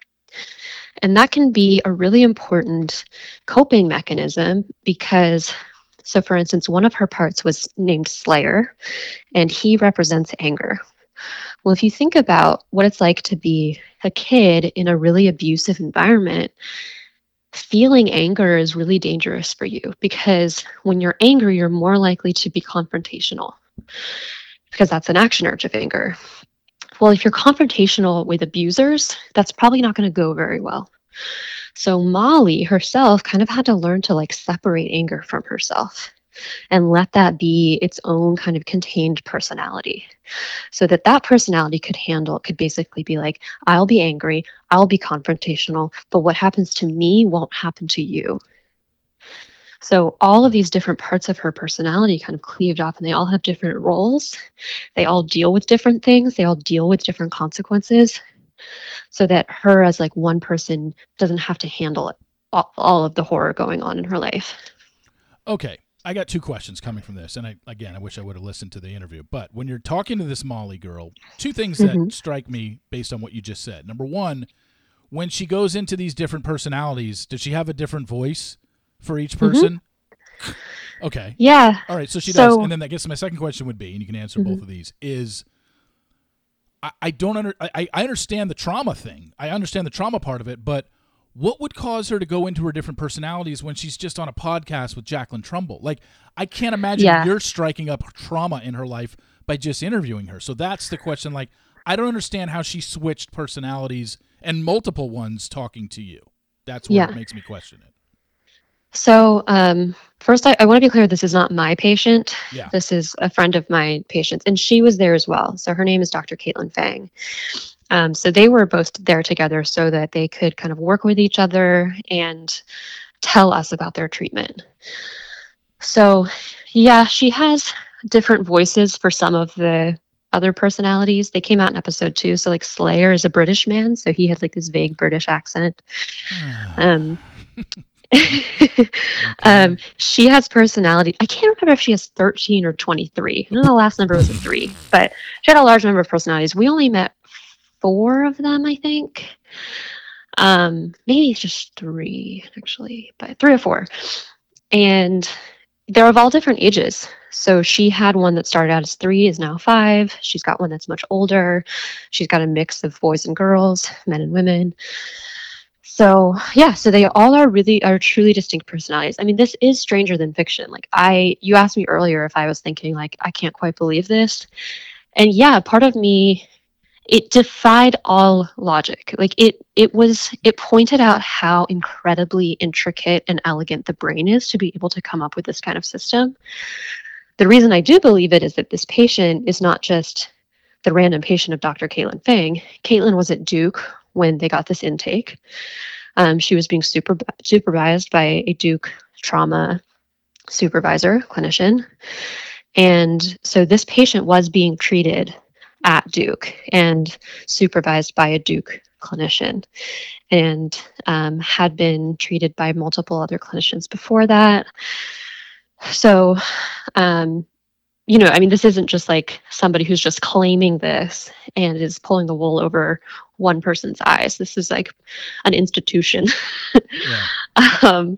And that can be a really important coping mechanism because, so for instance, one of her parts was named Slayer, and he represents anger. Well, if you think about what it's like to be a kid in a really abusive environment, feeling anger is really dangerous for you, because when you're angry, you're more likely to be confrontational, because that's an action urge of anger. Well, if you're confrontational with abusers, that's probably not going to go very well. So Molly herself kind of had to learn to like separate anger from herself and let that be its own kind of contained personality, so that that personality could handle, could basically be like, I'll be angry, I'll be confrontational, but what happens to me won't happen to you. So all of these different parts of her personality kind of cleaved off, and they all have different roles. They all deal with different things. They all deal with different consequences, so that her as like one person doesn't have to handle it, all, all of the horror going on in her life. Okay. I got two questions coming from this, and I, again, I wish I would have listened to the interview. But when you're talking to this Molly girl, two things that mm-hmm. strike me based on what you just said. Number one, when she goes into these different personalities, does she have a different voice for each person? Mm-hmm. Okay. Yeah. All right, so she so, does. And then I guess my second question would be, and you can answer mm-hmm. both of these, is I, I don't under, I, I understand the trauma thing. I understand the trauma part of it, but what would cause her to go into her different personalities when she's just on a podcast with Jacqueline Trumbull? Like, I can't imagine yeah. you're striking up trauma in her life by just interviewing her. So that's the question. Like, I don't understand how she switched personalities and multiple ones talking to you. That's what yeah. it makes me question it. So um, first, I, I want to be clear, this is not my patient. Yeah. This is a friend of my patient's, and she was there as well. So her name is Doctor Caitlin Fang. Um, so they were both there together so that they could kind of work with each other and tell us about their treatment. So yeah, she has different voices for some of the other personalities. They came out in episode two. So like Slayer is a British man, so he has like this vague British accent. um, okay. um, she has personality. I can't remember if she has thirteen or twenty-three. I know the last number was a three, but she had a large number of personalities. We only met four of them, I think. Um, maybe it's just three, actually, but three or four. And they're of all different ages. So she had one that started out as three, is now five. She's got one that's much older. She's got a mix of boys and girls, men and women. So yeah, so they all are really are truly distinct personalities. I mean, this is stranger than fiction. Like I, you asked me earlier if I was thinking like, I can't quite believe this. And yeah, part of me, it defied all logic. Like it, it was, it pointed out how incredibly intricate and elegant the brain is to be able to come up with this kind of system. The reason I do believe it is that this patient is not just the random patient of Doctor Caitlin Fang. Caitlin was at Duke when they got this intake. Um, she was being super, supervised by a Duke trauma supervisor, clinician. And so this patient was being treated at Duke and supervised by a Duke clinician, and um, had been treated by multiple other clinicians before that. So, um, you know, I mean, this isn't just like somebody who's just claiming this and is pulling the wool over one person's eyes. This is like an institution. Yeah. um,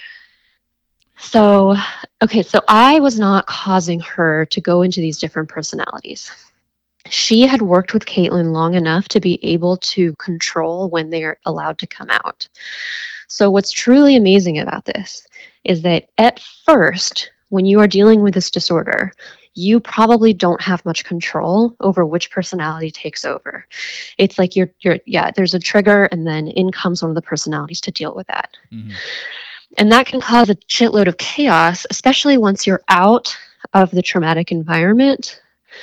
so, okay, so I was not causing her to go into these different personalities. She had worked with Caitlin long enough to be able to control when they're allowed to come out. So what's truly amazing about this is that at first, when you are dealing with this disorder, you probably don't have much control over which personality takes over. It's like you're, you're, yeah, there's a trigger, and then in comes one of the personalities to deal with that. Mm-hmm. And that can cause a shitload of chaos, especially once you're out of the traumatic environment,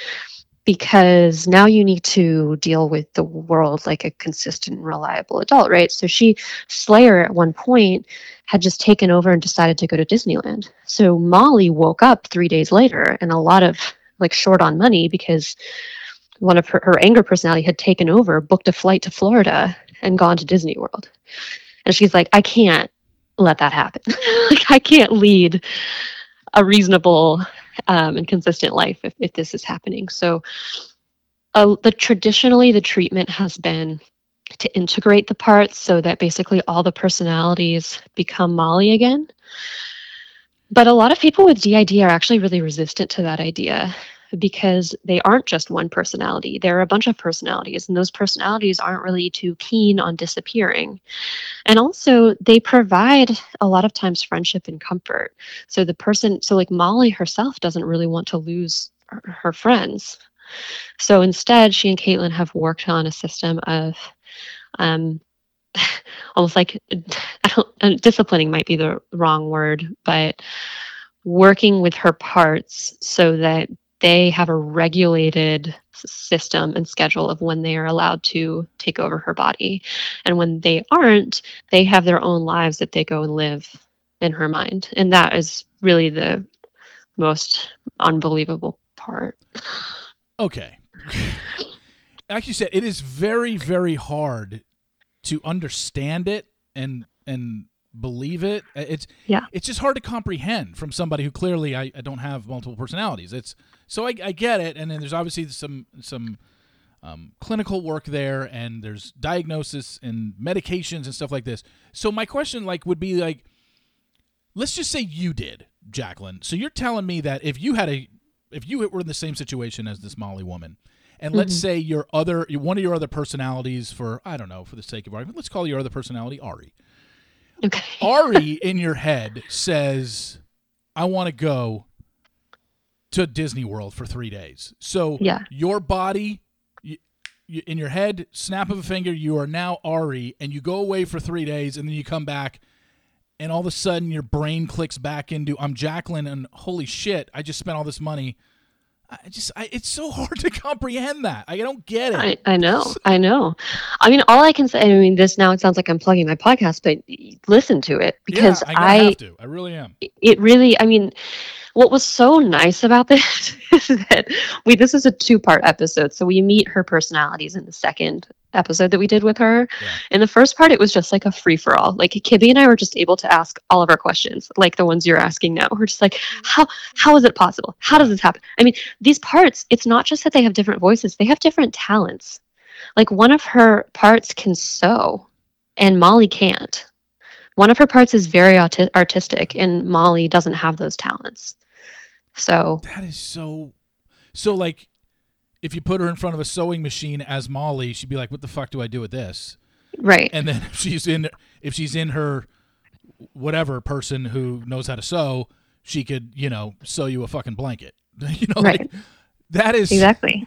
because now you need to deal with the world like a consistent, reliable adult, right? So she, Slayer at one point, had just taken over and decided to go to Disneyland. So Molly woke up three days later and a lot of like short on money because one of her, her anger personality had taken over, booked a flight to Florida and gone to Disney World. And she's like, I can't let that happen. Like, I can't lead a reasonable um, and consistent life if, if this is happening. So uh, the traditionally the treatment has been to integrate the parts so that basically all the personalities become Molly again. But a lot of people with D I D are actually really resistant to that idea because they aren't just one personality. There are a bunch of personalities, and those personalities aren't really too keen on disappearing. And also, they provide a lot of times friendship and comfort. So the person, so like Molly herself doesn't really want to lose her, her friends. So instead, she and Caitlin have worked on a system of um, almost like, I don't, uh, disciplining might be the wrong word, but working with her parts so that they have a regulated system and schedule of when they are allowed to take over her body. And when they aren't, they have their own lives that they go and live in her mind. And that is really the most unbelievable part. Okay. Like you said, it is very, very hard to understand it and and believe it. It's yeah. It's just hard to comprehend from somebody who clearly I, I don't have multiple personalities. It's so I, I get it, and then there's obviously some some um, clinical work there, and there's diagnosis and medications and stuff like this. So my question like would be like, let's just say you did, Jacqueline. So you're telling me that if you had a if you were in the same situation as this Molly woman, and let's mm-hmm. say your other one of your other personalities, for I don't know, for the sake of argument, let's call your other personality Ari. Okay. Ari in your head says, I want to go to Disney World for three days. So yeah. your body, you, you, in your head, snap of a finger, you are now Ari, and you go away for three days, and then you come back, and all of a sudden your brain clicks back into, I'm Jacqueline, and holy shit, I just spent all this money. I just, I, it's so hard to comprehend that. I don't get it. I, I know. I know. I mean, all I can say, I mean, this now it sounds like I'm plugging my podcast, but listen to it because yeah, I, I have to. I really am. It really, I mean, what was so nice about this is that we, this is a two part episode. So we meet her personalities in the second episode that we did with her. Yeah. In the first part, it was just like a free for all. Like Kibby and I were just able to ask all of our questions, like the ones you're asking now. We're just like, how, how is it possible? How does this happen? I mean, these parts, it's not just that they have different voices, they have different talents. Like one of her parts can sew and Molly can't. One of her parts is very arti- artistic and Molly doesn't have those talents. So that is so, so like, if you put her in front of a sewing machine as Molly, she'd be like, what the fuck do I do with this? Right. And then if she's in, if she's in her whatever person who knows how to sew, she could, you know, sew you a fucking blanket. You know, right. Like, that is exactly.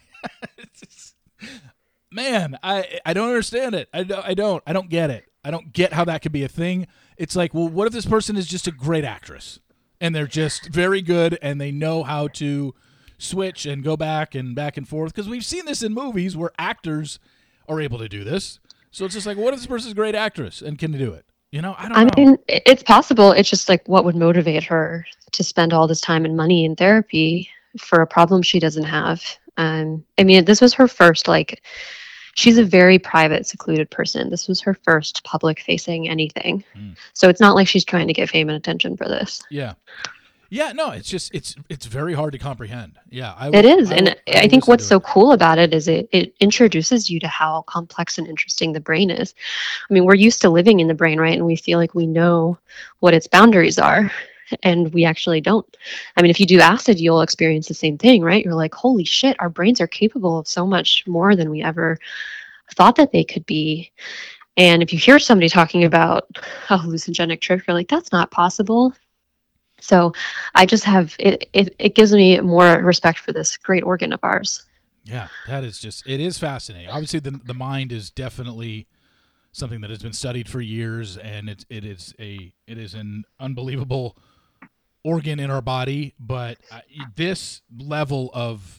Man, I, I don't understand it. I, I don't, I don't get it. I don't get how that could be a thing. It's like, well, what if this person is just a great actress and they're just very good and they know how to switch and go back and back and forth, because we've seen this in movies where actors are able to do this. So it's just like, what if this person's a great actress and can do it? You know, I don't I know. mean, it's possible. It's just like, what would motivate her to spend all this time and money in therapy for a problem she doesn't have? Um, I mean, this was her first, like, she's a very private, secluded person. This was her first public facing anything. Mm. So it's not like she's trying to get fame and attention for this. Yeah. Yeah, no, it's just, it's it's very hard to comprehend. Yeah. I It is. I and would, I, I think what's so it. cool about it is it, it introduces you to how complex and interesting the brain is. I mean, we're used to living in the brain, right? And we feel like we know what its boundaries are. And we actually don't. I mean, if you do acid, you'll experience the same thing, right? You're like, holy shit, our brains are capable of so much more than we ever thought that they could be. And if you hear somebody talking about a hallucinogenic trip, you're like, that's not possible. So I just have, it, it, it gives me more respect for this great organ of ours. Yeah, that is just, it is fascinating. Obviously, the the mind is definitely something that has been studied for years, and it, it is a it is an unbelievable organ in our body. But uh, this level of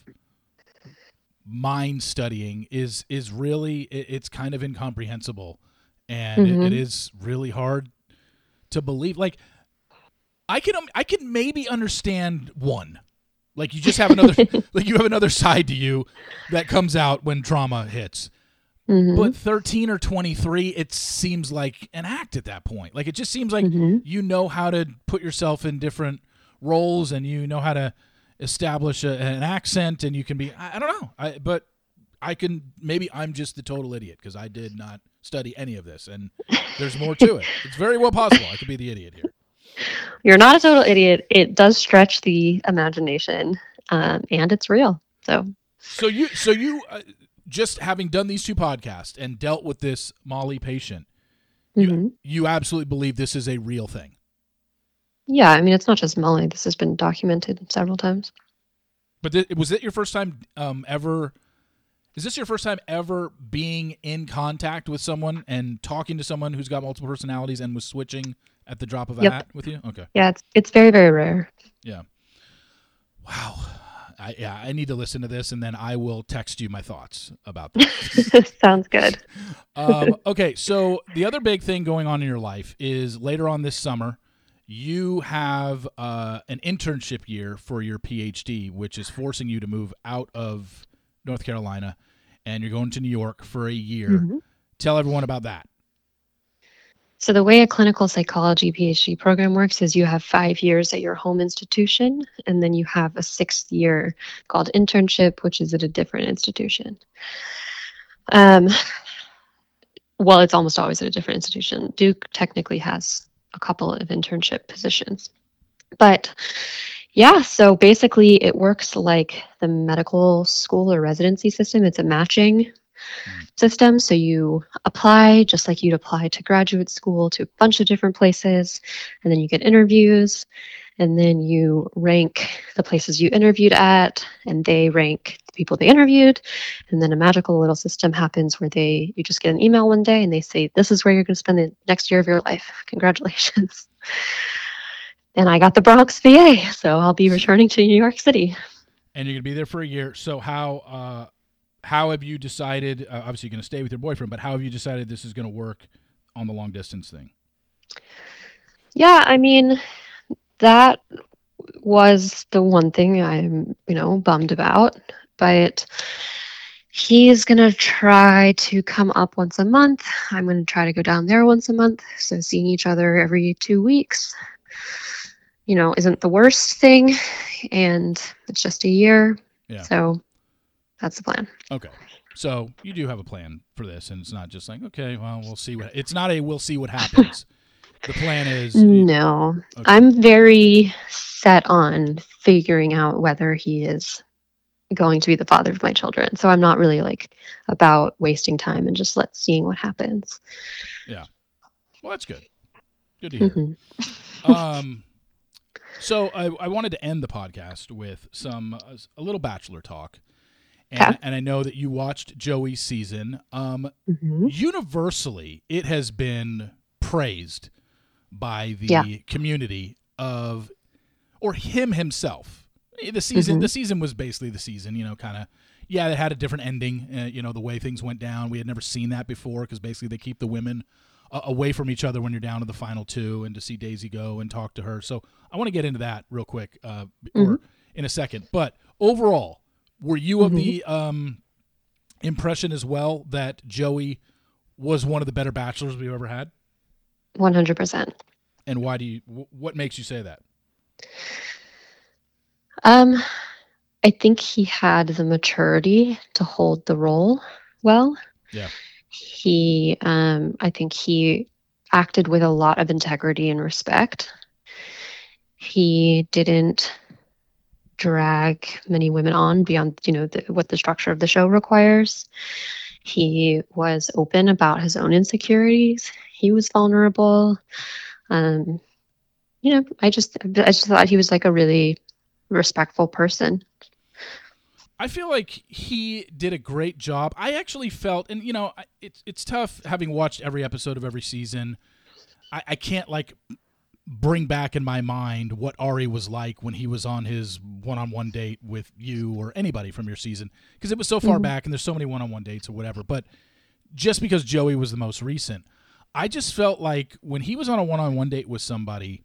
mind studying is is really, it, it's kind of incomprehensible, and Mm-hmm. it, it is really hard to believe. Like, I can I can maybe understand one, like you just have another like you have another side to you that comes out when trauma hits. Mm-hmm. But thirteen or twenty-three, it seems like an act at that point. Like, it just seems like Mm-hmm. you know how to put yourself in different roles, and you know how to establish a, an accent, and you can be, I, I don't know. I, but I can, maybe I'm just the total idiot because I did not study any of this, and there's more to it. It's very well possible I could be the idiot here. You're not a total idiot. It does stretch the imagination, um, and it's real. So, So you, so you, uh, just having done these two podcasts and dealt with this Molly patient, mm-hmm. you, you absolutely believe this is a real thing. Yeah, I mean, it's not just Molly. This has been documented several times. But th- was it your first time um, ever? Is this your first time ever being in contact with someone and talking to someone who's got multiple personalities and was switching at the drop of a Yep. hat with you? Okay. Yeah, it's it's very, very rare. Yeah. Wow. I, yeah, I need to listen to this, and then I will text you my thoughts about this. Sounds good. um, okay, so the other big thing going on in your life is later on this summer, you have uh, an internship year for your PhD, which is forcing you to move out of North Carolina, and you're going to New York for a year. Mm-hmm. Tell everyone about that. So the way a clinical psychology PhD program works is you have five years at your home institution, and then you have a sixth year called internship, which is at a different institution. Um, well, it's almost always at a different institution. Duke technically has a couple of internship positions. But yeah, so basically it works like the medical school or residency system. It's a matching system. So you apply just like you'd apply to graduate school to a bunch of different places, and then you get interviews, and then you rank the places you interviewed at, and they rank the people they interviewed. And then a magical little system happens where they you just get an email one day and they say, this is where you're going to spend the next year of your life. Congratulations. And I got the Bronx V A, so I'll be returning to New York City. And you're going to be there for a year. So how uh, how have you decided, uh, obviously you're going to stay with your boyfriend, but how have you decided this is going to work on the long distance thing? Yeah, I mean, that was the one thing I'm, you know, bummed about. But he's going to try to come up once a month. I'm going to try to go down there once a month. So seeing each other every two weeks, you know, isn't the worst thing. And it's just a year. Yeah. So that's the plan. Okay. So you do have a plan for this, and it's not just like, okay, well, we'll see what, it's not a, we'll see what happens. The plan is... No, okay. I'm very set on figuring out whether he is going to be the father of my children. So I'm not really like about wasting time and just let seeing what happens. Yeah. Well, that's good. Good to hear. Mm-hmm. um, so I, I wanted to end the podcast with some uh, a little Bachelor talk. And, okay. and I know that you watched Joey's season. Um, Mm-hmm. Universally, it has been praised by the Yeah. community of, or him himself. The season, Mm-hmm. the season was basically the season, you know, kind of, yeah, it had a different ending. Uh, you know, the way things went down, we had never seen that before because basically they keep the women uh, away from each other when you're down to the final two, and to see Daisy go and talk to her. So I want to get into that real quick, uh, mm-hmm. or in a second. But overall, were you of mm-hmm. the um, impression as well that Joey was one of the better bachelors we've ever had? one hundred percent. And why do you? What makes you say that? Um. I think he had the maturity to hold the role well. Yeah. He, um, I think he acted with a lot of integrity and respect. He didn't drag many women on beyond, you know, the, what the structure of the show requires. He was open about his own insecurities. He was vulnerable. Um, you know, I just, I just thought he was like a really respectful person. I feel like he did a great job. I actually felt, and you know, it's it's tough having watched every episode of every season. I, I can't like bring back in my mind what Ari was like when he was on his one-on-one date with you or anybody from your season, because it was so far mm-hmm. back and there's so many one-on-one dates or whatever. But just because Joey was the most recent, I just felt like when he was on a one-on-one date with somebody,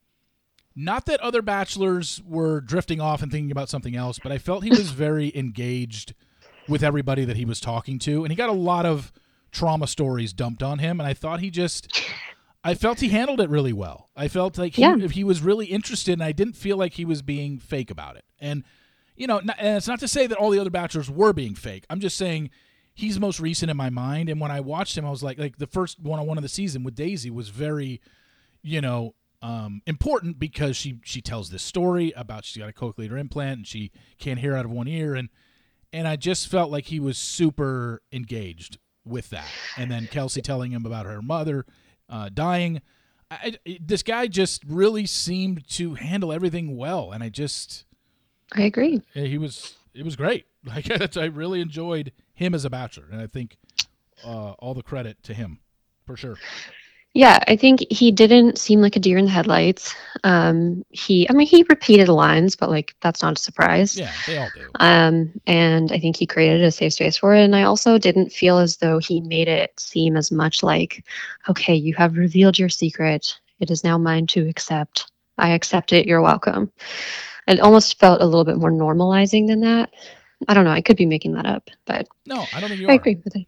not that other bachelors were drifting off and thinking about something else, but I felt he was very engaged with everybody that he was talking to, and he got a lot of trauma stories dumped on him, and I thought he just I felt he handled it really well. I felt like he, yeah. he was really interested, and I didn't feel like he was being fake about it. And, you know, and it's not to say that all the other bachelors were being fake. I'm just saying he's most recent in my mind, and when I watched him, I was like, like the first one-on-one of the season with Daisy was very, you know, Um, important because she she tells this story about she's got a cochlear implant and she can't hear out of one ear, and and I just felt like he was super engaged with that. And then Kelsey telling him about her mother uh, dying. I, I, this guy just really seemed to handle everything well, and I just I agree. He was it was great. Like I really enjoyed him as a bachelor, and I think uh, all the credit to him for sure. Yeah, I think he didn't seem like a deer in the headlights. Um, he, I mean, he repeated lines, but like that's not a surprise. Yeah, they all do. Um, and I think he created a safe space for it. And I also didn't feel as though he made it seem as much like, okay, you have revealed your secret. It is now mine to accept. I accept it. You're welcome. It almost felt a little bit more normalizing than that. I don't know. I could be making that up, but no, I don't think you I are. agree with it.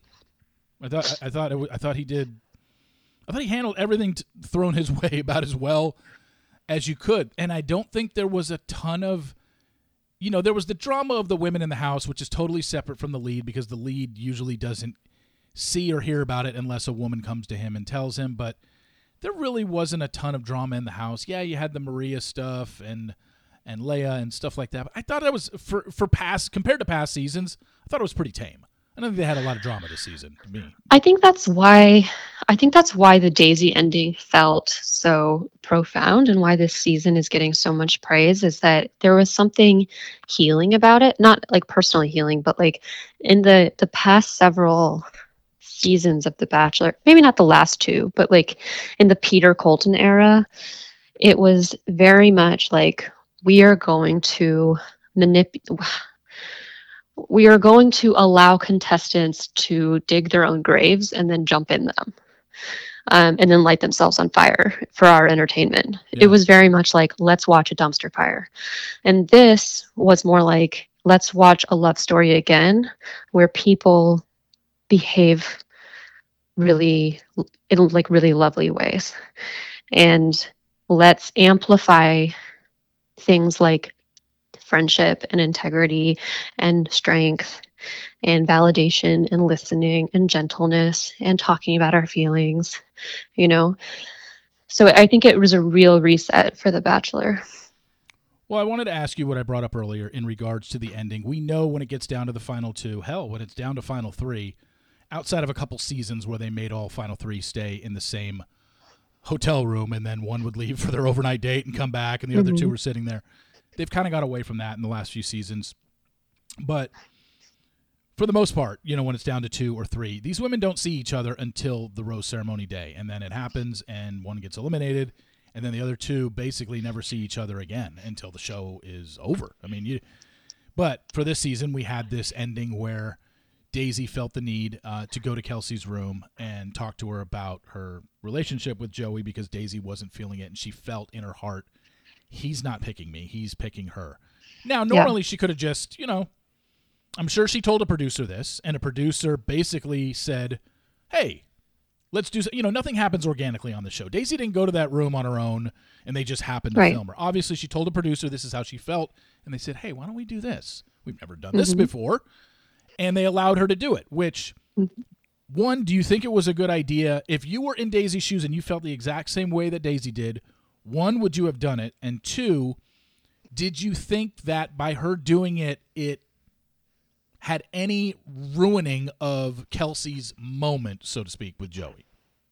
I thought, I thought, it w- I thought he did. I thought he handled everything t- thrown his way about as well as you could. And I don't think there was a ton of, you know, there was the drama of the women in the house, which is totally separate from the lead because the lead usually doesn't see or hear about it unless a woman comes to him and tells him. But there really wasn't a ton of drama in the house. Yeah, you had the Maria stuff and and Leia and stuff like that. But I thought it was, for, for past, compared to past seasons, I thought it was pretty tame. I don't think they had a lot of drama this season to me. I think that's why I think that's why the Daisy ending felt so profound and why this season is getting so much praise is that there was something healing about it. Not like personally healing, but like in the, the past several seasons of The Bachelor, maybe not the last two, but like in the Peter Colton era, it was very much like we are going to manipulate we are going to allow contestants to dig their own graves and then jump in them um, and then light themselves on fire for our entertainment. Yeah. It was very much like, let's watch a dumpster fire. And this was more like, let's watch a love story again where people behave really in like really lovely ways. And let's amplify things like friendship and integrity and strength and validation and listening and gentleness and talking about our feelings, you know? So I think it was a real reset for The Bachelor. Well, I wanted to ask you what I brought up earlier in regards to the ending. We know when it gets down to the final two, hell, when it's down to final three, outside of a couple seasons where they made all final three stay in the same hotel room and then one would leave for their overnight date and come back and the mm-hmm. other two were sitting there. They've kind of got away from that in the last few seasons. But for the most part, you know, when it's down to two or three, these women don't see each other until the rose ceremony day. And then it happens and one gets eliminated. And then the other two basically never see each other again until the show is over. I mean, you But for this season, we had this ending where Daisy felt the need uh, to go to Kelsey's room and talk to her about her relationship with Joey because Daisy wasn't feeling it, and she felt in her heart, he's not picking me, he's picking her. Now, normally yeah. she could have just, you know, I'm sure she told a producer this, and a producer basically said, hey, let's do, you know, nothing happens organically on the show. Daisy didn't go to that room on her own, and they just happened to right. film her. Obviously, she told a producer this is how she felt, and they said, hey, why don't we do this? We've never done this mm-hmm. before. And they allowed her to do it, which, mm-hmm. one, do you think it was a good idea? If you were in Daisy's shoes and you felt the exact same way that Daisy did, one, would you have done it? And two, did you think that by her doing it, it had any ruining of Kelsey's moment, so to speak, with Joey?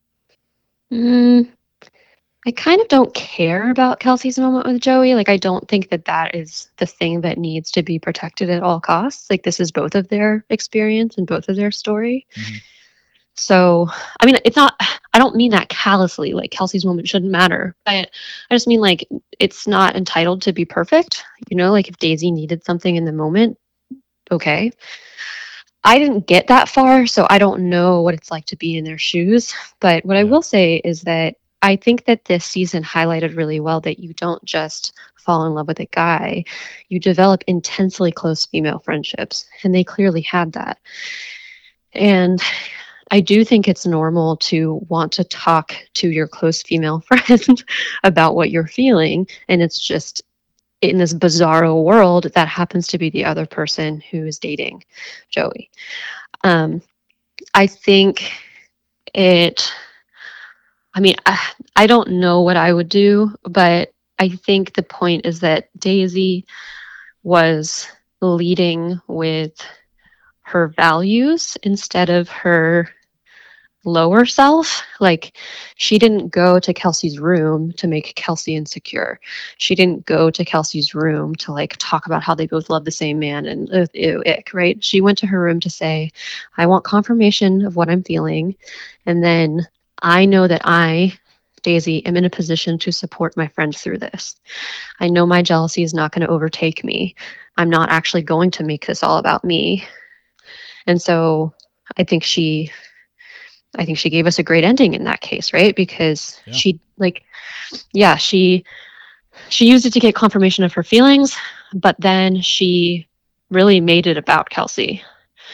Mm, I kind of don't care about Kelsey's moment with Joey. Like, I don't think that that is the thing that needs to be protected at all costs. Like, this is both of their experience and both of their story. Mm-hmm. So, I mean, it's not, I don't mean that callously, like Kelsey's moment shouldn't matter. But I just mean, like, it's not entitled to be perfect. You know, like if Daisy needed something in the moment, okay. I didn't get that far, so I don't know what it's like to be in their shoes. But what yeah. I will say is that I think that this season highlighted really well that you don't just fall in love with a guy, you develop intensely close female friendships, and they clearly had that. And I do think it's normal to want to talk to your close female friend about what you're feeling, and it's just in this bizarro world that happens to be the other person who is dating Joey. Um, I think it... I mean, I, I don't know what I would do, but I think the point is that Daisy was leading with her values instead of her lower self. Like, she didn't go to Kelsey's room to make Kelsey insecure. She didn't go to Kelsey's room to like talk about how they both love the same man and uh, ew, ick, right? She went to her room to say, I want confirmation of what I'm feeling. And then I know that I, Daisy, am in a position to support my friend through this. I know my jealousy is not going to overtake me. I'm not actually going to make this all about me. And so I think she, I think she gave us a great ending in that case, right? Because yeah. she, like, yeah, she, she used it to get confirmation of her feelings, but then she really made it about Kelsey.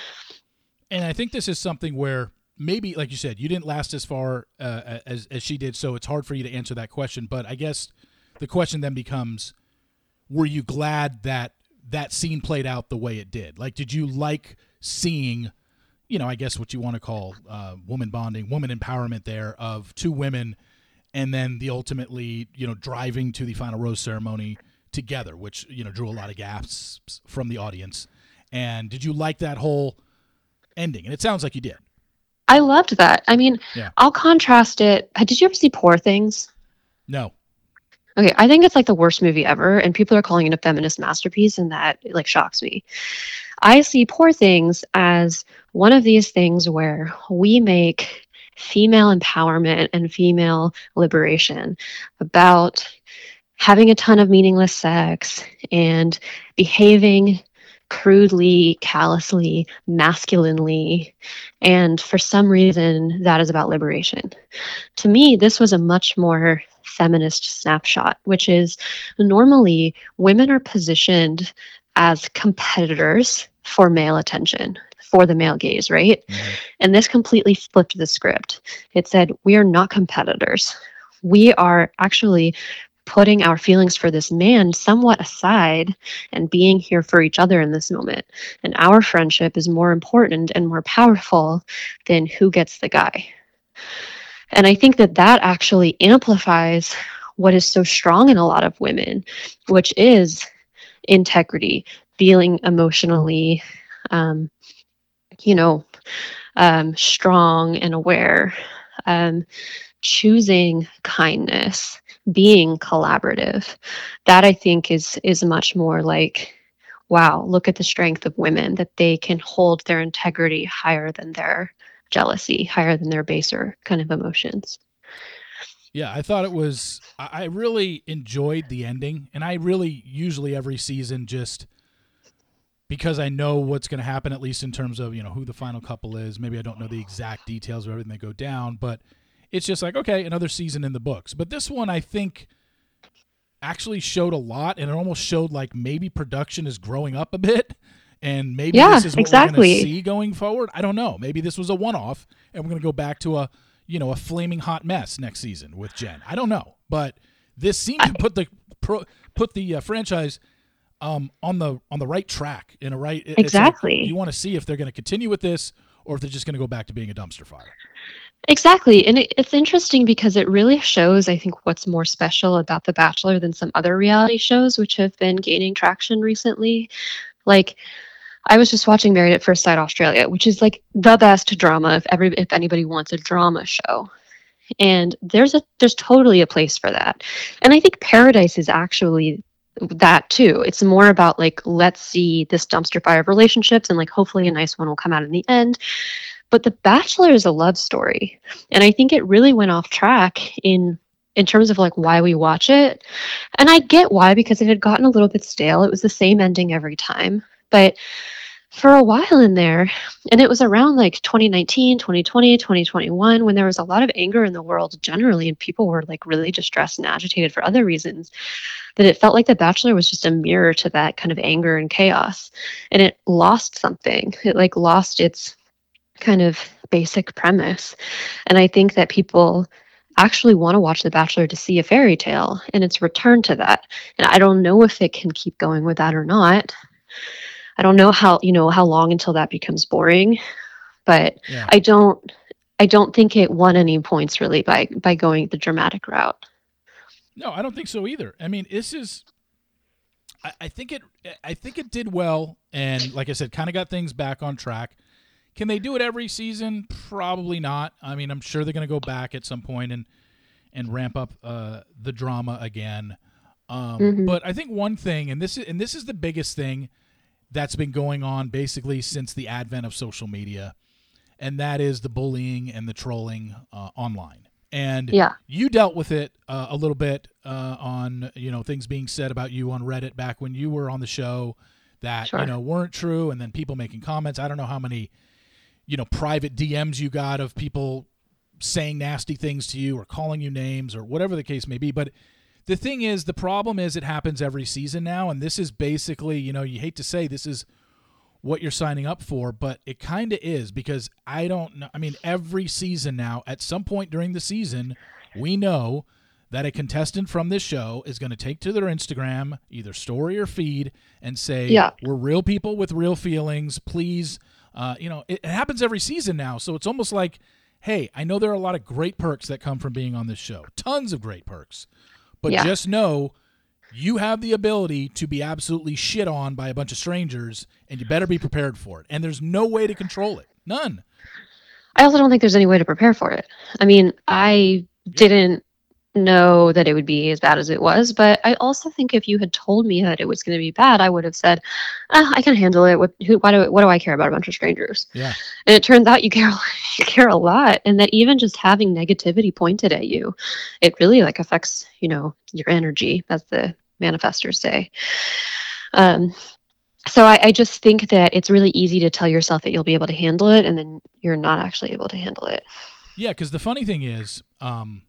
And I think this is something where, maybe, like you said, you didn't last as far uh, as as she did, so it's hard for you to answer that question. But I guess the question then becomes, were you glad that that scene played out the way it did? Like, did you like seeing, you know, I guess what you want to call uh, woman bonding, woman empowerment there of two women, and then the ultimately, you know, driving to the final rose ceremony together, which, you know, drew a lot of gasps from the audience. And did you like that whole ending? And it sounds like you did. I loved that. I mean, yeah. I'll contrast it. Did you ever see Poor Things? No. Okay, I think it's like the worst movie ever, and people are calling it a feminist masterpiece, and that like shocks me. I see Poor Things as one of these things where we make female empowerment and female liberation about having a ton of meaningless sex and behaving crudely, callously, masculinely, and for some reason that is about liberation. To me, this was a much more feminist snapshot, which is normally women are positioned as competitors for male attention, for the male gaze, right? Mm-hmm. And this completely flipped the script. It said, we are not competitors. We are actually putting our feelings for this man somewhat aside and being here for each other in this moment. And our friendship is more important and more powerful than who gets the guy. And I think that that actually amplifies what is so strong in a lot of women, which is integrity, feeling emotionally, um, you know, um, strong and aware, um, choosing kindness, being collaborative. That I think is is much more like, wow, look at the strength of women, that they can hold their integrity higher than their jealousy, higher than their baser kind of emotions. Yeah, I thought it was, I really enjoyed the ending, and I really usually every season just because I know what's going to happen, at least in terms of, you know, who the final couple is. Maybe I don't know the exact details of everything that go down, but it's just like, okay, another season in the books. But this one, I think, actually showed a lot, and it almost showed like maybe production is growing up a bit, and maybe yeah, this is what exactly. we're going to see going forward. I don't know. Maybe this was a one-off, and we're going to go back to a, you know, a flaming hot mess next season with Jen. I don't know, but this seemed to put the pro, put the uh, franchise um, on the on the right track in a right. It's exactly. Like you want to see if they're going to continue with this, or if they're just going to go back to being a dumpster fire. Exactly. And it, it's interesting because it really shows, I think, what's more special about The Bachelor than some other reality shows which have been gaining traction recently. Like, I was just watching Married at First Sight Australia, which is like the best drama if every if anybody wants a drama show. And there's a there's totally a place for that. And I think Paradise is actually that too. It's more about like, let's see this dumpster fire of relationships, and like hopefully a nice one will come out in the end. But The Bachelor is a love story. And I think it really went off track in in terms of like why we watch it. And I get why, because it had gotten a little bit stale. It was the same ending every time. But for a while in there, and it was around like twenty nineteen, twenty twenty, twenty twenty-one, when there was a lot of anger in the world generally, and people were like really distressed and agitated for other reasons, that it felt like The Bachelor was just a mirror to that kind of anger and chaos. And it lost something. It like lost its kind of basic premise. And I think that people actually want to watch The Bachelor to see a fairy tale, and it's returned to that. And I don't know if it can keep going with that or not. I don't know how, you know, how long until that becomes boring, but Yeah. I don't, I don't think it won any points really by, by going the dramatic route. No, I don't think so either. I mean, this is, I, I think it, I think it did well. And like I said, kind of got things back on track. Can they do it every season? Probably not. I mean, I'm sure they're going to go back at some point and and ramp up uh, the drama again. Um, Mhm. But I think one thing, and this is and this is the biggest thing that's been going on basically since the advent of social media, and that is the bullying and the trolling uh, online. And Yeah. you dealt with it uh, a little bit uh, on, you know, things being said about you on Reddit back when you were on the show that Sure. you know weren't true, and then people making comments. I don't know how many, you know, private D Ms you got of people saying nasty things to you or calling you names or whatever the case may be. But the thing is, the problem is it happens every season now. And this is basically, you know, you hate to say this is what you're signing up for, but it kind of is, because I don't know. I mean, every season now, at some point during the season, we know that a contestant from this show is going to take to their Instagram, either story or feed, and say, Yeah. we're real people with real feelings. Please. Uh, you know, it, it happens every season now. So it's almost like, hey, I know there are a lot of great perks that come from being on this show. Tons of great perks. But Yeah. just know you have the ability to be absolutely shit on by a bunch of strangers, and you better be prepared for it. And there's no way to control it. None. I also don't think there's any way to prepare for it. I mean, I didn't know that it would be as bad as it was, but I also think if you had told me that it was going to be bad, I would have said, ah, I can handle it. What, who, why do, what do I care about a bunch of strangers? Yeah. And it turns out you care, you care a lot, and that even just having negativity pointed at you, it really like affects, you know, your energy, as the manifestors say. Um, so I, I just think that it's really easy to tell yourself that you'll be able to handle it, and then you're not actually able to handle it. Yeah, because the funny thing is, um,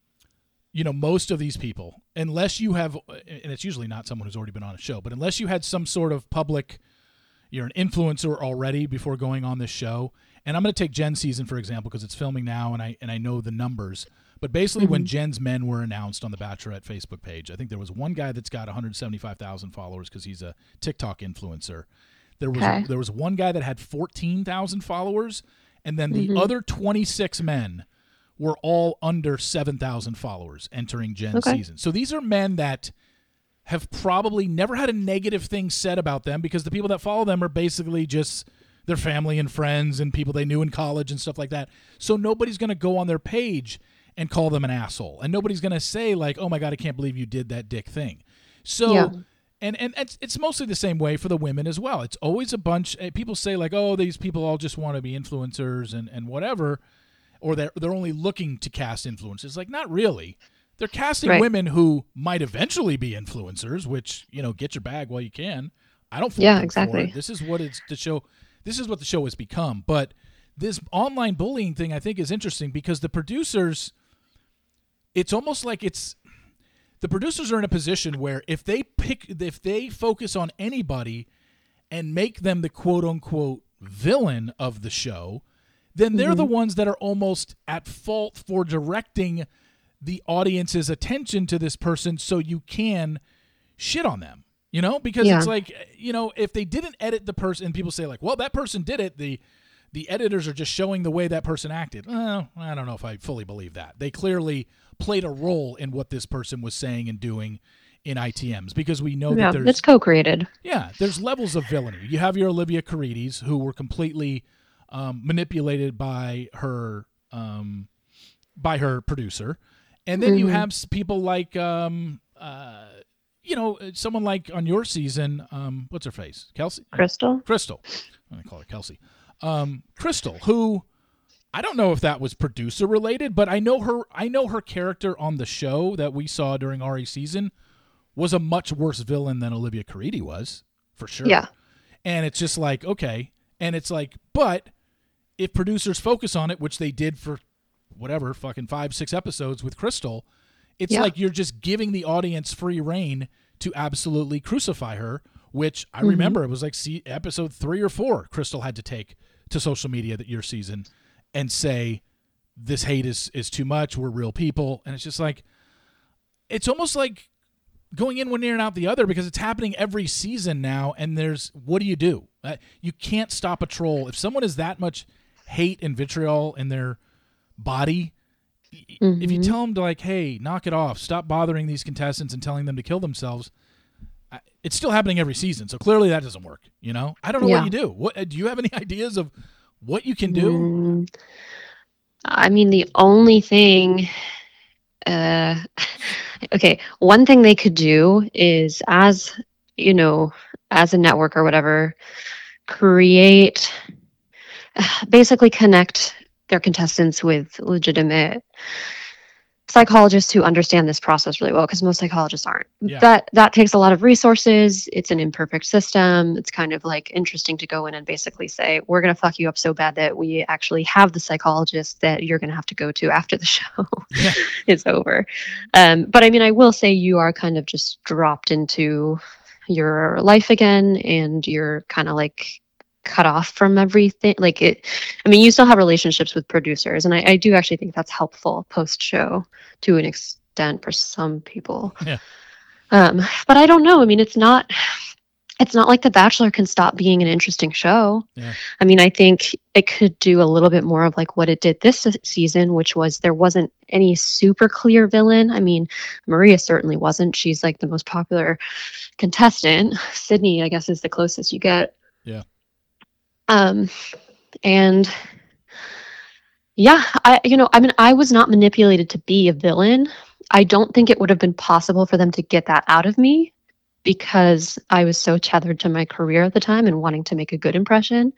you know, most of these people, unless you have, and it's usually not someone who's already been on a show, but unless you had some sort of public, you're an influencer already before going on this show. And I'm going to take Jen's season, for example, because it's filming now, and I and I know the numbers. But basically, Mm-hmm. when Jen's men were announced on the Bachelorette Facebook page, I think there was one guy that's got one hundred seventy-five thousand followers because he's a TikTok influencer. There was Okay. there was one guy that had fourteen thousand followers, and then the Mhm. other twenty-six men were all under seven thousand followers entering Jen's Okay. season. So these are men that have probably never had a negative thing said about them, because the people that follow them are basically just their family and friends and people they knew in college and stuff like that. So nobody's going to go on their page and call them an asshole. And nobody's going to say like, oh my God, I can't believe you did that dick thing. So, Yeah. and, and it's, it's mostly the same way for the women as well. It's always a bunch, eh, people say like, oh, these people all just want to be influencers and, and whatever, or they're, they're only looking to cast influencers. Like, not really. They're casting Right. women who might eventually be influencers, which, you know, get your bag while you can. I don't fault Yeah, them exactly. for it. This is what it's the show. This is what the show has become. But this online bullying thing, I think, is interesting because the producers, it's almost like it's the producers are in a position where if they pick, if they focus on anybody and make them the quote unquote villain of the show, then they're mm-hmm. the ones that are almost at fault for directing the audience's attention to this person so you can shit on them, you know, because yeah. it's like, you know, if they didn't edit the person and people say like, well, that person did it. The, the editors are just showing the way that person acted. Well, I don't know if I fully believe that. They clearly played a role in what this person was saying and doing in I T Ms because we know yeah, that there's it's co-created. Yeah. There's levels of villainy. You have your Olivia Carides who were completely um, manipulated by her, um, by her producer. And then mm-hmm. you have people like, um, uh, you know, someone like on your season, um, what's her face? Kelsey? Crystal? Crystal. I'm going to call her Kelsey. Um, Crystal, who I don't know if that was producer related, but I know her, I know her character on the show that we saw during Ari's season was a much worse villain than Olivia Caridi was, for sure. Yeah. And it's just like, okay. And it's like, but if producers focus on it, which they did for whatever, fucking five, six episodes with Crystal, it's yeah. like you're just giving the audience free reign to absolutely crucify her, which I mm-hmm. remember it was like see, episode three or four Crystal had to take to social media that your season and say, this hate is, is too much. We're real people. And it's just like, it's almost like going in one ear and out the other because it's happening every season now. And there's, what do you do? Uh, you can't stop a troll. If someone has that much hate and vitriol in their body, mm-hmm. if you tell them to like, hey, knock it off, stop bothering these contestants and telling them to kill themselves, it's still happening every season. So clearly that doesn't work. You know, I don't know yeah. what you do. What do you have any ideas of what you can do? Mm, I mean, the only thing, uh, okay, one thing they could do is as, you know, as a network or whatever, create, basically connect their contestants with legitimate psychologists who understand this process really well, because most psychologists aren't. Yeah. That that takes a lot of resources. It's an imperfect system. It's kind of like interesting to go in and basically say, we're going to fuck you up so bad that we actually have the psychologist that you're going to have to go to after the show yeah. is over. Um, but I mean, I will say you are kind of just dropped into your life again, and you're kind of like cut off from everything. Like it, I mean, you still have relationships with producers, and I, I do actually think that's helpful post show to an extent for some people. Yeah. Um, but I don't know. I mean, it's not, it's not like The Bachelor can stop being an interesting show. Yeah. I mean, I think it could do a little bit more of like what it did this season, which was there wasn't any super clear villain. I mean, Maria certainly wasn't. She's like the most popular contestant. Sydney, I guess, is the closest you get. Yeah. Um, and yeah, I, you know, I mean, I was not manipulated to be a villain. I don't think it would have been possible for them to get that out of me because I was so tethered to my career at the time and wanting to make a good impression.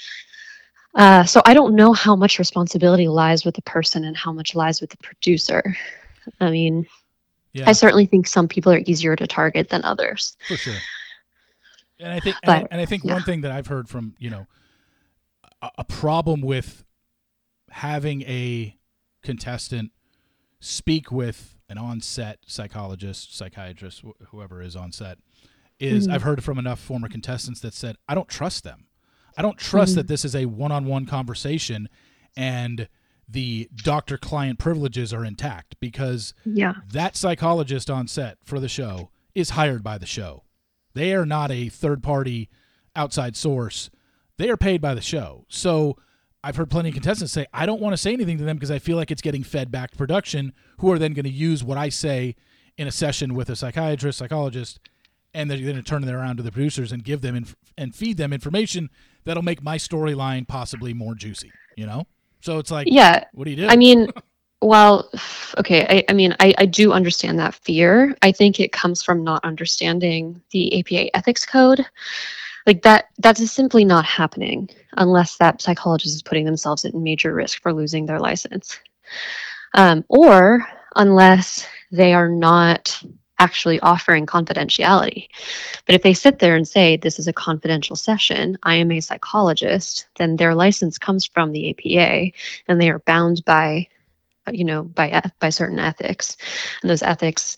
Uh, so I don't know how much responsibility lies with the person and how much lies with the producer. I mean, yeah. I certainly think some people are easier to target than others. For sure. And I think, but, and I, and I think yeah. one thing that I've heard from, you know, a, a problem with having a contestant speak with an on-set psychologist, psychiatrist, wh- whoever is on set, is mm-hmm. I've heard from enough former contestants that said, I don't trust them. I don't trust mm-hmm. that this is a one-on-one conversation and the doctor-client privileges are intact, because yeah. that psychologist on set for the show is hired by the show. They are not a third-party outside source. They are paid by the show. So I've heard plenty of contestants say, I don't want to say anything to them because I feel like it's getting fed back to production, who are then going to use what I say in a session with a psychiatrist, psychologist, and they're going to turn it around to the producers and give them inf- and feed them information that'll make my storyline possibly more juicy, you know? So it's like, yeah, what do you do? I mean, well, okay, I, I mean, I, I do understand that fear. I think it comes from not understanding the A P A ethics code. Like that, that is simply not happening unless that psychologist is putting themselves at major risk for losing their license. Um, or unless they are not actually offering confidentiality. But if they sit there and say, this is a confidential session, I am a psychologist, then their license comes from the A P A, and they are bound by, you know, by by certain ethics. And those ethics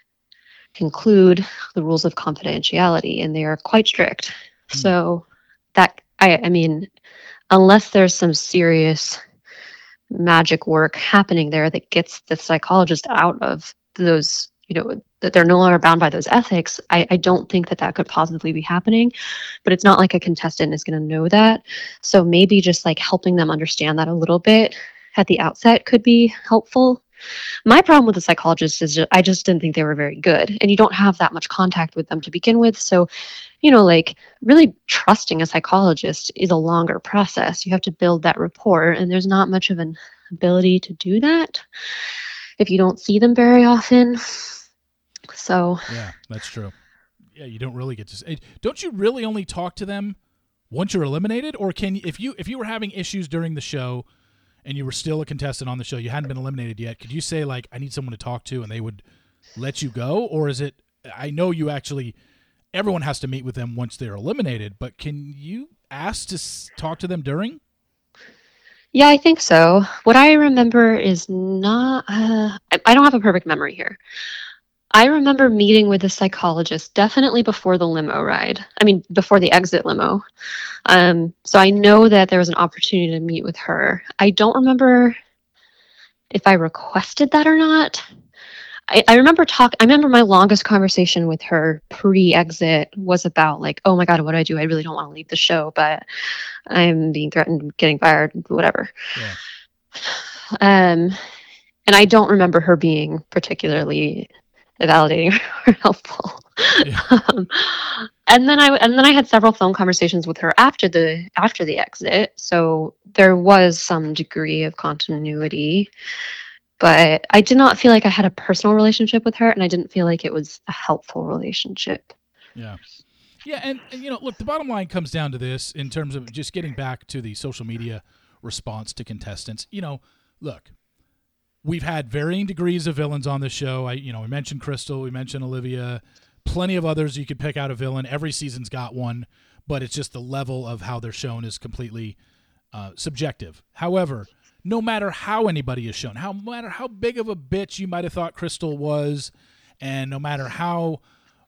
include the rules of confidentiality, and they are quite strict. Mm. So that, I, I mean, unless there's some serious magic work happening there that gets the psychologist out of those, you know, that they're no longer bound by those ethics, I, I don't think that that could possibly be happening. But it's not like a contestant is going to know that. So maybe just like helping them understand that a little bit at the outset could be helpful. My problem with the psychologist is just, I just didn't think they were very good, and you don't have that much contact with them to begin with. So, you know, like really trusting a psychologist is a longer process. You have to build that rapport, and there's not much of an ability to do that if you don't see them very often. So yeah, that's true. Yeah, you don't really get to say, don't you really only talk to them once you're eliminated? Or can you, if you if you were having issues during the show and you were still a contestant on the show, you hadn't been eliminated yet, could you say, like, I need someone to talk to, and they would let you go? Or is it, I know you actually, everyone has to meet with them once they're eliminated, but can you ask to s- talk to them during? Yeah, I think so. What I remember is not, uh, I, I don't have a perfect memory here. I remember meeting with a psychologist definitely before the limo ride. I mean, before the exit limo. Um, so I know that there was an opportunity to meet with her. I don't remember if I requested that or not. I, I remember talk. I remember my longest conversation with her pre-exit was about like, oh my God, what do I do? I really don't want to leave the show, but I'm being threatened, getting fired, whatever. Yeah. Um, and I don't remember her being particularly validating or helpful. Yeah. Um, and then I and then I had several phone conversations with her after the after the exit, so there was some degree of continuity, but I did not feel like I had a personal relationship with her, and I didn't feel like it was a helpful relationship. Yeah. Yeah, and, and you know, look, the bottom line comes down to this in terms of just getting back to the social media response to contestants. You know, look, we've had varying degrees of villains on the show. I, you know, we mentioned Crystal, we mentioned Olivia, plenty of others. You could pick out a villain. Every season's got one, but it's just the level of how they're shown is completely uh, subjective. However, no matter how anybody is shown, how no matter how big of a bitch you might have thought Crystal was, and no matter how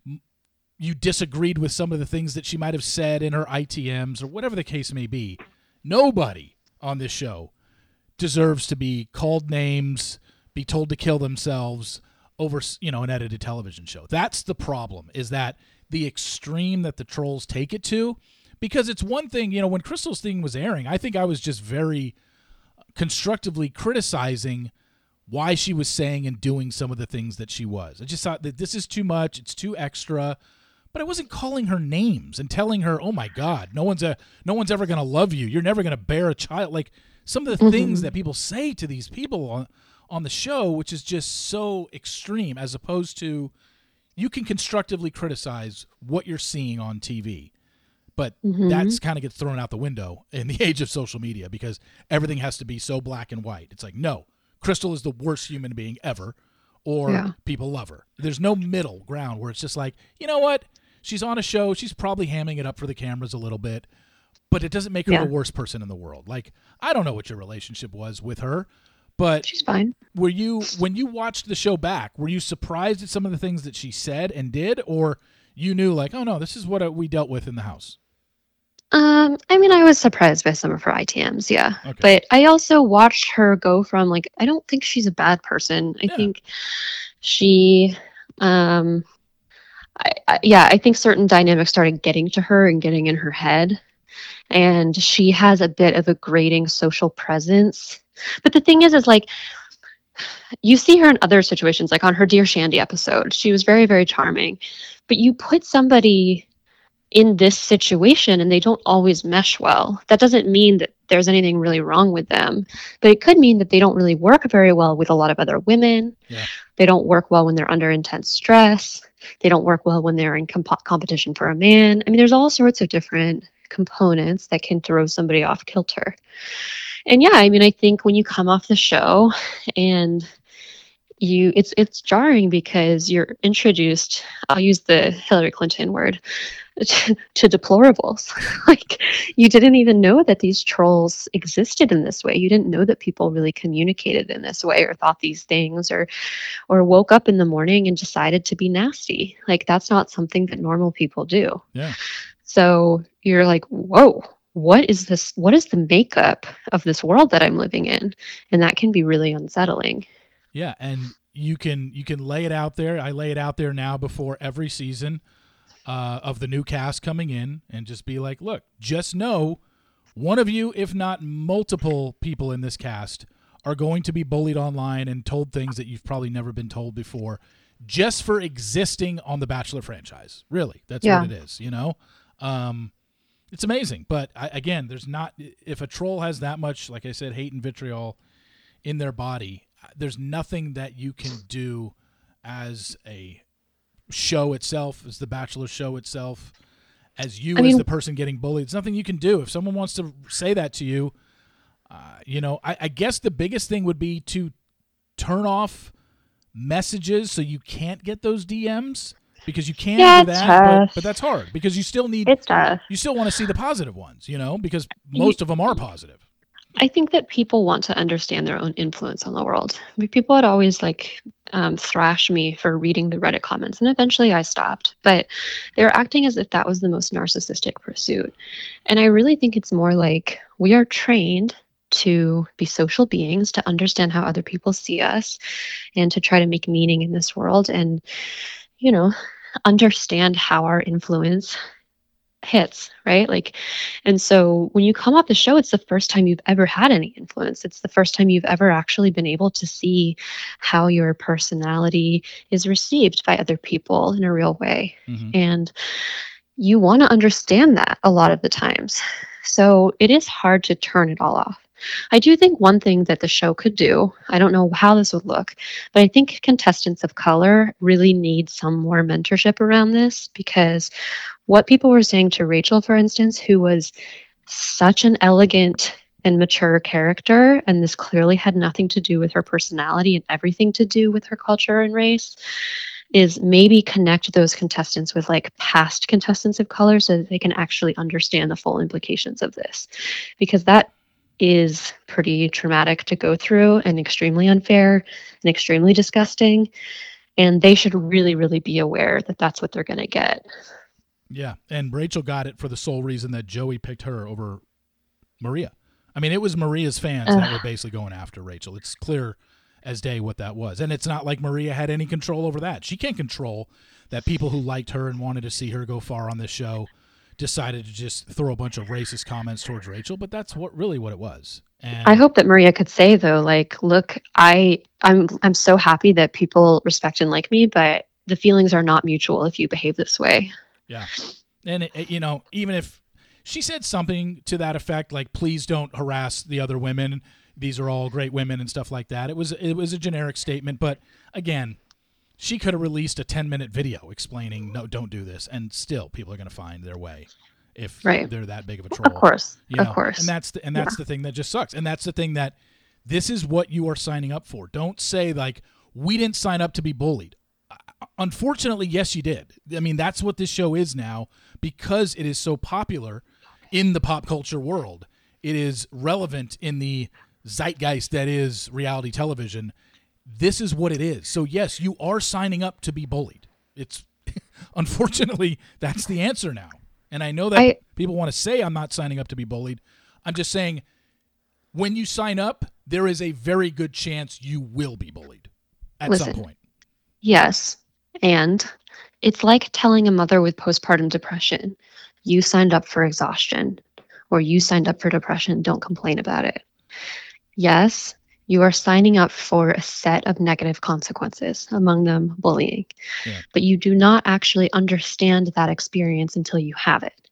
you disagreed with some of the things that she might have said in her I T Ms or whatever the case may be, nobody on this show deserves to be called names, be told to kill themselves over, you know, an edited television show. That's the problem, is that the extreme that the trolls take it to, because it's one thing, you know, when Crystal's thing was airing, I think I was just very constructively criticizing why she was saying and doing some of the things that she was. I just thought that this is too much, it's too extra, but I wasn't calling her names and telling her, oh my God, no one's a, no one's ever going to love you. You're never going to bear a child. Like some of the mm-hmm. things that people say to these people on, on the show, which is just so extreme, as opposed to you can constructively criticize what you're seeing on T V. But mm-hmm. that's kind of gets thrown out the window in the age of social media because everything has to be so black and white. It's like, no, Crystal is the worst human being ever, or yeah. people love her. There's no middle ground where it's just like, you know what? She's on a show. She's probably hamming it up for the cameras a little bit, but it doesn't make her yeah. the worst person in the world. Like, I don't know what your relationship was with her, but she's fine. Were you, when you watched the show back, were you surprised at some of the things that she said and did, or you knew like, oh no, this is what we dealt with in the house? Um, I mean, I was surprised by some of her I T Ms, yeah. Okay. But I also watched her go from like, I don't think she's a bad person. I yeah. think she, um, I, I, yeah, I think certain dynamics started getting to her and getting in her head. And she has a bit of a grating social presence. But the thing is, is like, you see her in other situations, like on her Dear Shandy episode. She was very, very charming. But you put somebody in this situation and they don't always mesh well. That doesn't mean that there's anything really wrong with them, but it could mean that they don't really work very well with a lot of other women. Yeah. They don't work well when they're under intense stress. They don't work well when they're in comp- competition for a man. I mean, there's all sorts of different components that can throw somebody off kilter. And yeah, I mean, I think when you come off the show and you it's it's jarring because you're introduced, I'll use the Hillary Clinton word, to, to deplorables. Like, you didn't even know that these trolls existed in this way. You didn't know that people really communicated in this way or thought these things, or or woke up in the morning and decided to be nasty. Like, that's not something that normal people do. Yeah. So you're like, whoa, what is this? What is the makeup of this world that I'm living in? And that can be really unsettling. Yeah, and you can you can lay it out there. I lay it out there now before every season uh, of the new cast coming in, and just be like, look, just know one of you, if not multiple people in this cast, are going to be bullied online and told things that you've probably never been told before, just for existing on the Bachelor franchise. Really, that's Yeah. what it is, you know? Um, it's amazing. But, I, again, there's not – if a troll has that much, like I said, hate and vitriol in their body – there's nothing that you can do as a show itself, as the Bachelor show itself, as you I as mean, the person getting bullied. It's nothing you can do. If someone wants to say that to you, uh, you know, I, I guess the biggest thing would be to turn off messages so you can't get those D Ms, because you can Yeah, do it's that, but, tough. but that's hard because you still need It's tough. you still want to see the positive ones, you know, because most of them are positive. I think that people want to understand their own influence on the world. I mean, people had always like um, thrashed me for reading the Reddit comments, and eventually I stopped. But they were acting as if that was the most narcissistic pursuit. And I really think it's more like we are trained to be social beings, to understand how other people see us, and to try to make meaning in this world, and, you know, understand how our influence hits, right? Like, and so when you come off the show, it's the first time you've ever had any influence. It's the first time you've ever actually been able to see how your personality is received by other people in a real way. Mm-hmm. And you want to understand that a lot of the times. So it is hard to turn it all off. I do think one thing that the show could do, I don't know how this would look, but I think contestants of color really need some more mentorship around this, because what people were saying to Rachel, for instance, who was such an elegant and mature character, and this clearly had nothing to do with her personality and everything to do with her culture and race, is maybe connect those contestants with like past contestants of color so that they can actually understand the full implications of this, because that is pretty traumatic to go through and extremely unfair and extremely disgusting. And they should really, really be aware that that's what they're going to get. Yeah, and Rachel got it for the sole reason that Joey picked her over Maria. I mean, it was Maria's fans Ugh. that were basically going after Rachel. It's clear as day what that was. And it's not like Maria had any control over that. She can't control that people who liked her and wanted to see her go far on this show decided to just throw a bunch of racist comments towards Rachel, but that's what really what it was. And I hope that Maria could say, though, like, look, I, I'm, I'm so happy that people respect and like me, but the feelings are not mutual if you behave this way. Yeah. And, it, it, you know, even if she said something to that effect, like, please don't harass the other women, these are all great women and stuff like that. It was, it was a generic statement, but again, she could have released a ten-minute video explaining, no, don't do this, and still people are going to find their way if Right. they're that big of a troll. Of course, you of know? course. And that's the, and that's Yeah. the thing that just sucks. And that's the thing that this is what you are signing up for. Don't say, like, we didn't sign up to be bullied. Unfortunately, yes, you did. I mean, that's what this show is now, because it is so popular in the pop culture world. It is relevant in the zeitgeist that is reality television. This is what it is. So, yes, you are signing up to be bullied. It's unfortunately, that's the answer now. And I know that I, people want to say I'm not signing up to be bullied. I'm just saying when you sign up, there is a very good chance you will be bullied at Listen. some point. Yes. And it's like telling a mother with postpartum depression, you signed up for exhaustion, or you signed up for depression, don't complain about it. Yes, you are signing up for a set of negative consequences, among them bullying. Yeah. But you do not actually understand that experience until you have it.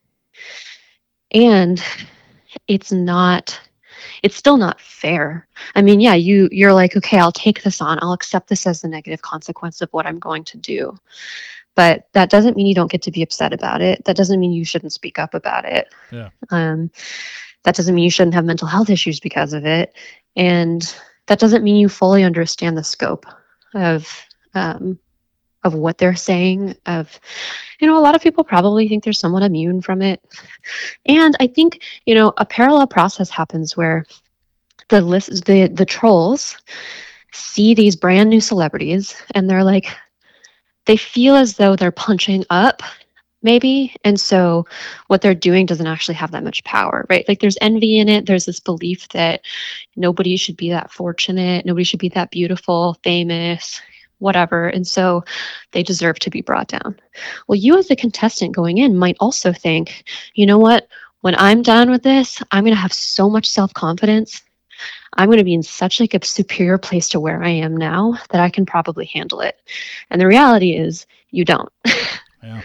And it's not, it's still not fair. I mean, yeah, you, you're like, okay, I'll take this on. I'll accept this as the negative consequence of what I'm going to do. But that doesn't mean you don't get to be upset about it. That doesn't mean you shouldn't speak up about it. Yeah. Um, that doesn't mean you shouldn't have mental health issues because of it. And that doesn't mean you fully understand the scope of um, of what they're saying. Of, you know, a lot of people probably think they're somewhat immune from it, and I think, you know, a parallel process happens where the list the the trolls see these brand new celebrities and they're like, they feel as though they're punching up, maybe. And so what they're doing doesn't actually have that much power, right? Like there's envy in it. There's this belief that nobody should be that fortunate, nobody should be that beautiful, famous, whatever. And so they deserve to be brought down. Well, you as a contestant going in might also think, you know what? When I'm done with this, I'm going to have so much self-confidence. I'm going to be in such like a superior place to where I am now that I can probably handle it. And the reality is you don't. Yeah.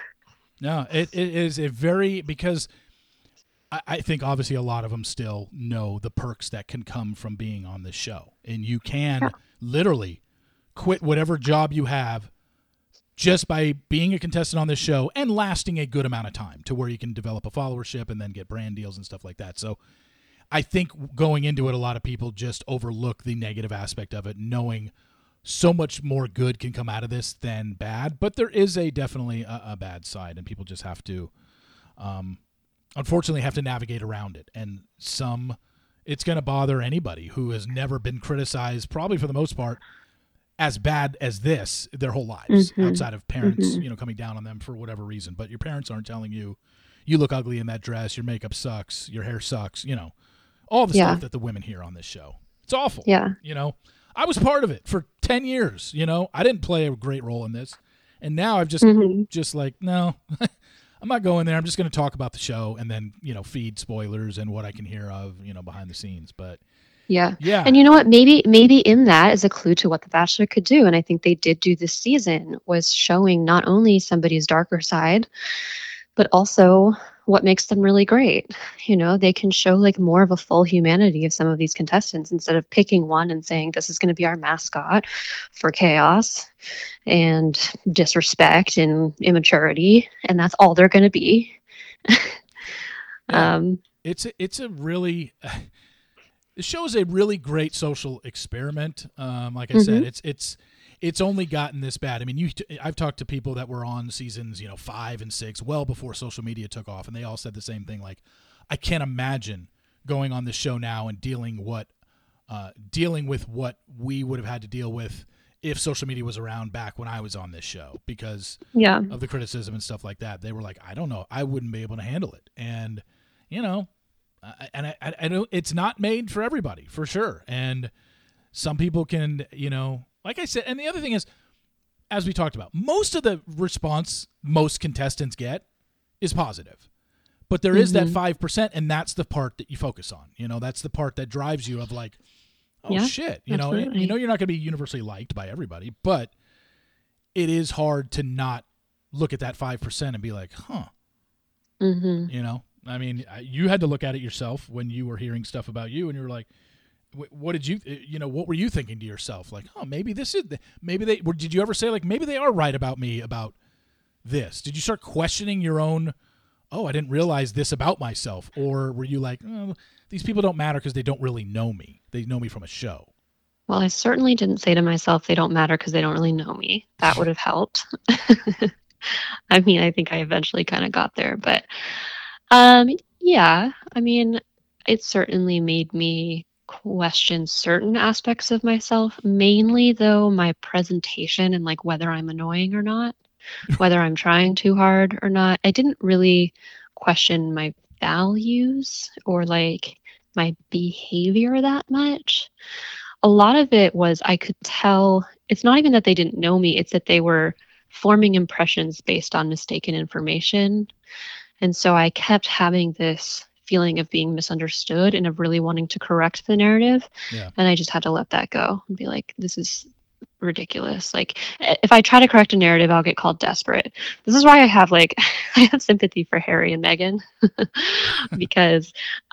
No, it, it is a very, because I, I think obviously a lot of them still know the perks that can come from being on this show. And you can yeah. literally quit whatever job you have just by being a contestant on this show and lasting a good amount of time to where you can develop a followership and then get brand deals and stuff like that. So I think going into it, a lot of people just overlook the negative aspect of it, knowing so much more good can come out of this than bad. But there is a definitely a, a bad side, and people just have to, um, unfortunately, have to navigate around it. And some, it's going to bother anybody who has never been criticized, probably for the most part, as bad as this their whole lives, mm-hmm. outside of parents, mm-hmm. you know, coming down on them for whatever reason. But your parents aren't telling you, you look ugly in that dress, your makeup sucks, your hair sucks, you know, all the yeah. stuff that the women hear on this show. It's awful. Yeah. You know, I was part of it for ten years, you know, I didn't play a great role in this. And now I've just, mm-hmm. just like, no, I'm not going there. I'm just going to talk about the show and then, you know, feed spoilers and what I can hear of, you know, behind the scenes. But yeah. Yeah. And you know what, maybe, maybe in that is a clue to what The Bachelor could do. And I think they did do this season, was showing not only somebody's darker side, but also what makes them really great. You know, they can show like more of a full humanity of some of these contestants instead of picking one and saying, this is going to be our mascot for chaos and disrespect and immaturity. And that's all they're going to be. yeah. Um, it's a, it's a really, uh, the show is a really great social experiment. Um, like I mm-hmm. said, it's, it's, It's only gotten this bad. I mean, you. I've talked to people that were on seasons, you know, five and six, well before social media took off, and they all said the same thing. Like, I can't imagine going on this show now and dealing what, uh, dealing with what we would have had to deal with if social media was around back when I was on this show, because yeah. of the criticism and stuff like that. They were like, I don't know, I wouldn't be able to handle it, and you know, I, and I, I, I don't. It's not made for everybody, for sure, and some people can, you know. Like I said, and the other thing is, as we talked about, most of the response most contestants get is positive. But there mm-hmm. is that five percent, and that's the part that you focus on. You know, that's the part that drives you of like, oh, yeah, shit. You absolutely. know, you know you're not going to be universally liked by everybody, but it is hard to not look at that five percent and be like, huh. Mm-hmm. You know, I mean, you had to look at it yourself when you were hearing stuff about you, and you were like, what did you, you know, what were you thinking to yourself? Like, oh, maybe this is, maybe they, did you ever say like, maybe they are right about me about this? Did you start questioning your own, oh, I didn't realize this about myself? Or were you like, oh, these people don't matter because they don't really know me. They know me from a show. Well, I certainly didn't say to myself, they don't matter because they don't really know me. That would have helped. I mean, I think I eventually kind of got there, but um, yeah, I mean, it certainly made me question certain aspects of myself, mainly though my presentation and like whether I'm annoying or not, whether I'm trying too hard or not. I didn't really question my values or like my behavior that much. A lot of it was I could tell, it's not even that they didn't know me, it's that they were forming impressions based on mistaken information. And so I kept having this feeling of being misunderstood and of really wanting to correct the narrative. Yeah. And I just had to let that go and be like, this is ridiculous. Like, if I try to correct a narrative, I'll get called desperate. This is why I have like, I have sympathy for Harry and Meghan because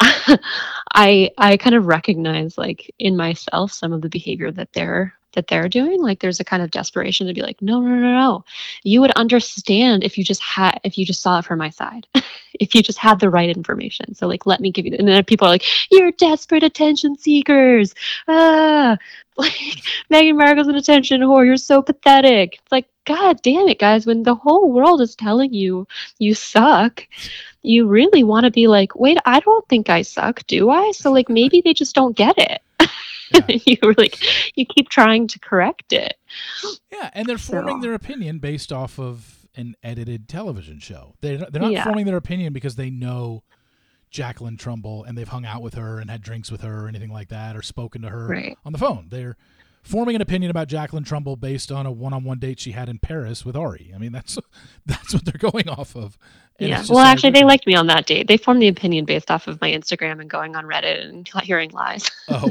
I, I kind of recognize like in myself some of the behavior that they're that they're doing. Like there's a kind of desperation to be like, no, no, no, no. You would understand if you just had, if you just saw it from my side. if you just had the right information. So like, let me give you, the, and then people are like, you're desperate attention seekers. Ah, like Meghan Markle's an attention whore. You're so pathetic. It's like, God damn it, guys. When the whole world is telling you you suck, you really want to be like, wait, I don't think I suck, do I? So like, maybe they just don't get it. Yeah. you were like, you keep trying to correct it. Yeah, and they're forming so. their opinion based off of an edited television show. They're, they're not yeah. forming their opinion because they know Jacqueline Trumbull and they've hung out with her and had drinks with her or anything like that, or spoken to her right. on the phone. They're forming an opinion about Jacqueline Trumbull based on a one-on-one date she had in Paris with Ari. I mean, that's that's what they're going off of. And yeah. Well, actually, they liked me on that date. They formed the opinion based off of my Instagram and going on Reddit and hearing lies. Oh.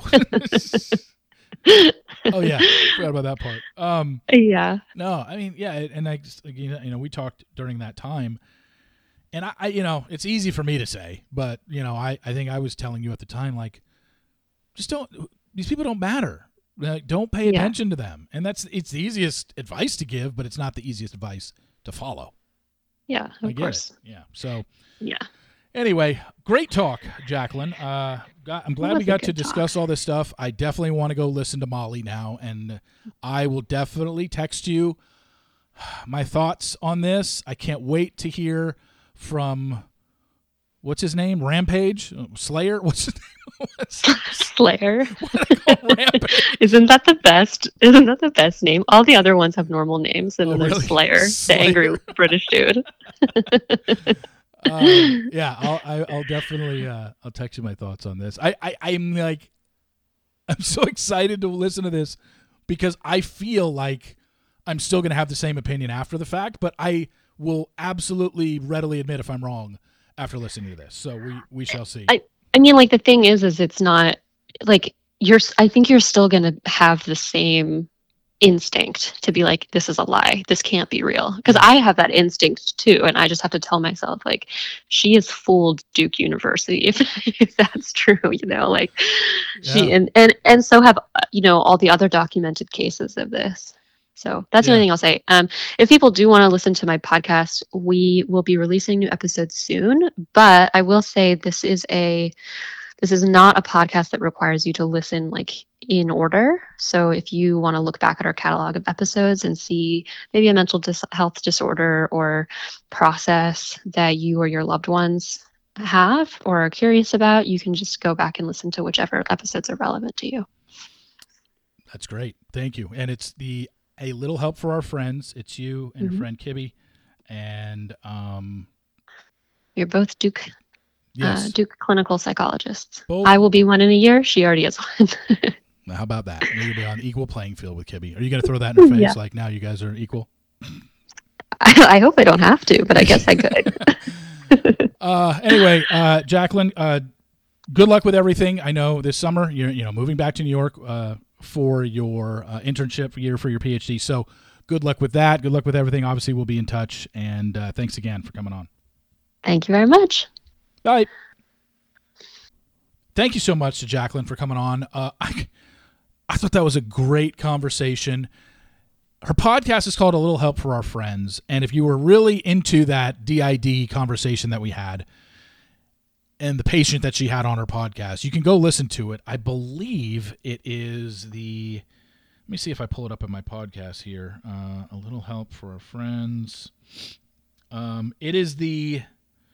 Oh yeah, forgot about that part. Um, yeah. No, I mean, yeah, and I, just, you know, we talked during that time, and I, I, you know, it's easy for me to say, but you know, I, I think I was telling you at the time, like, just don't. These people don't matter. Like, don't pay yeah. attention to them, and that's it's the easiest advice to give, but it's not the easiest advice to follow. Yeah, of I get course. It. Yeah. So. Yeah. Anyway, great talk, Jacqueline. Uh, got, I'm glad we got to discuss talk. all this stuff. I definitely want to go listen to Molly now, and I will definitely text you my thoughts on this. I can't wait to hear from, what's his name? Rampage? Slayer? What's his name? What's Slayer. Isn't that the best? Isn't that the best name? All the other ones have normal names, and oh, then there's really? Slayer, Slayer, the angry British dude. um, yeah, I'll, I, I'll definitely uh, I'll text you my thoughts on this. I, I I'm like I'm so excited to listen to this because I feel like I'm still going to have the same opinion after the fact, but I will absolutely readily admit if I'm wrong after listening to this. So we we shall see. I I mean, like the thing is, is it's not like you're. I think you're still going to have the same instinct to be like, this is a lie, this can't be real, because I have that instinct too, and I just have to tell myself like, she has fooled Duke University if, if that's true, you know, like yeah. she and, and and so have you know all the other documented cases of this. So that's yeah. the only thing I'll say. Um, if people do want to listen to my podcast, we will be releasing new episodes soon, but I will say this is a this is not a podcast that requires you to listen like in order. So if you want to look back at our catalog of episodes and see maybe a mental dis- health disorder or process that you or your loved ones have or are curious about, you can just go back and listen to whichever episodes are relevant to you. That's great. Thank you. And it's the A Little Help for Our Friends. It's you and mm-hmm. your friend Kibby. And um, you're both Duke yes. uh, Duke clinical psychologists. Both. I will be one in a year. She already is one. How about that? You'll be on equal playing field with Kibby. Are you going to throw that in her face? Yeah. Like now you guys are equal? I, I hope I don't have to, but I guess I could. uh, anyway, uh, Jacqueline, uh, good luck with everything. I know this summer you're you know moving back to New York uh, for your uh, internship year for your PhD. So good luck with that. Good luck with everything. Obviously, we'll be in touch. And uh, thanks again for coming on. Thank you very much. Bye. Thank you so much to Jacqueline for coming on. Uh, I, I thought that was a great conversation. Her podcast is called A Little Help for Our Friends. And if you were really into that D I D conversation that we had and the patient that she had on her podcast, you can go listen to it. I believe it is the, let me see if I pull it up in my podcast here. Uh, A Little Help for Our Friends. Um, it is the,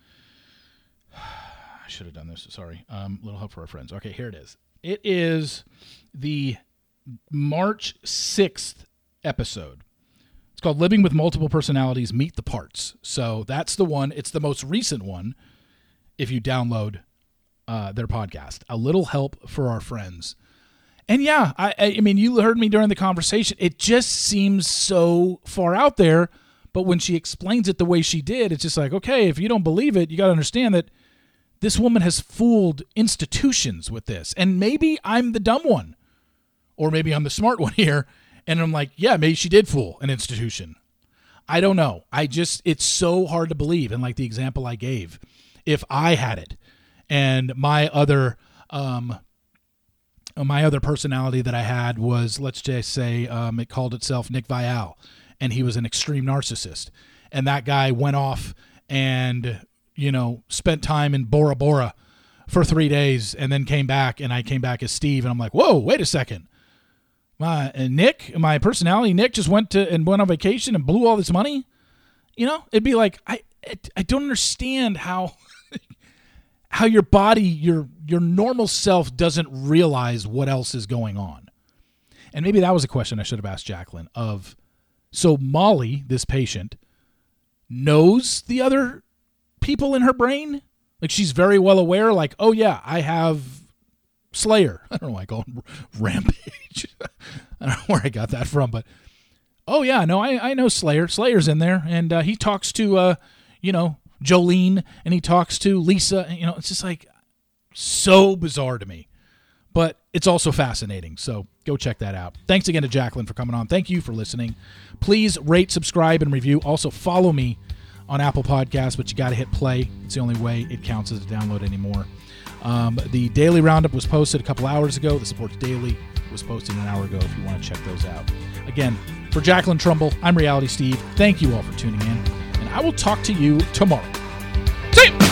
I should have done this. Sorry. Um, Little Help for Our Friends. Okay, here it is. It is the March sixth episode. It's called Living with Multiple Personalities, Meet the Parts. So that's the one. It's the most recent one if you download uh, their podcast, A Little Help for Our Friends. And yeah, I, I mean, you heard me during the conversation. It just seems so far out there, but when she explains it the way she did, it's just like, okay, if you don't believe it, you got to understand that this woman has fooled institutions with this. And maybe I'm the dumb one. Or maybe I'm the smart one here. And I'm like, yeah, maybe she did fool an institution. I don't know. I just, it's so hard to believe. And like the example I gave, if I had it and my other, um, my other personality that I had was, let's just say, um, it called itself Nick Vial, and he was an extreme narcissist. And that guy went off and you know, spent time in Bora Bora for three days and then came back, and I came back as Steve, and I'm like, whoa, wait a second. My and Nick, my personality, Nick just went to and went on vacation and blew all this money. You know, it'd be like, I I don't understand how how your body, your your normal self doesn't realize what else is going on. And maybe that was a question I should have asked Jacqueline of, so Molly, this patient, knows the other people in her brain? Like, she's very well aware, like, oh yeah, I have Slayer. I don't know why I call him Rampage. I don't know where I got that from, but oh yeah, no, I, I know Slayer. Slayer's in there, and uh, he talks to, uh, you know, Jolene, and he talks to Lisa. And, you know, it's just like so bizarre to me, but it's also fascinating. So go check that out. Thanks again to Jacqueline for coming on. Thank you for listening. Please rate, subscribe, and review. Also follow me on Apple Podcasts, but you got to hit play. It's the only way it counts as a download anymore. Um, the Daily Roundup was posted a couple hours ago. The Sports Daily was posted an hour ago if you want to check those out. Again, for Jacqueline Trumbull, I'm Reality Steve. Thank you all for tuning in, and I will talk to you tomorrow. See you!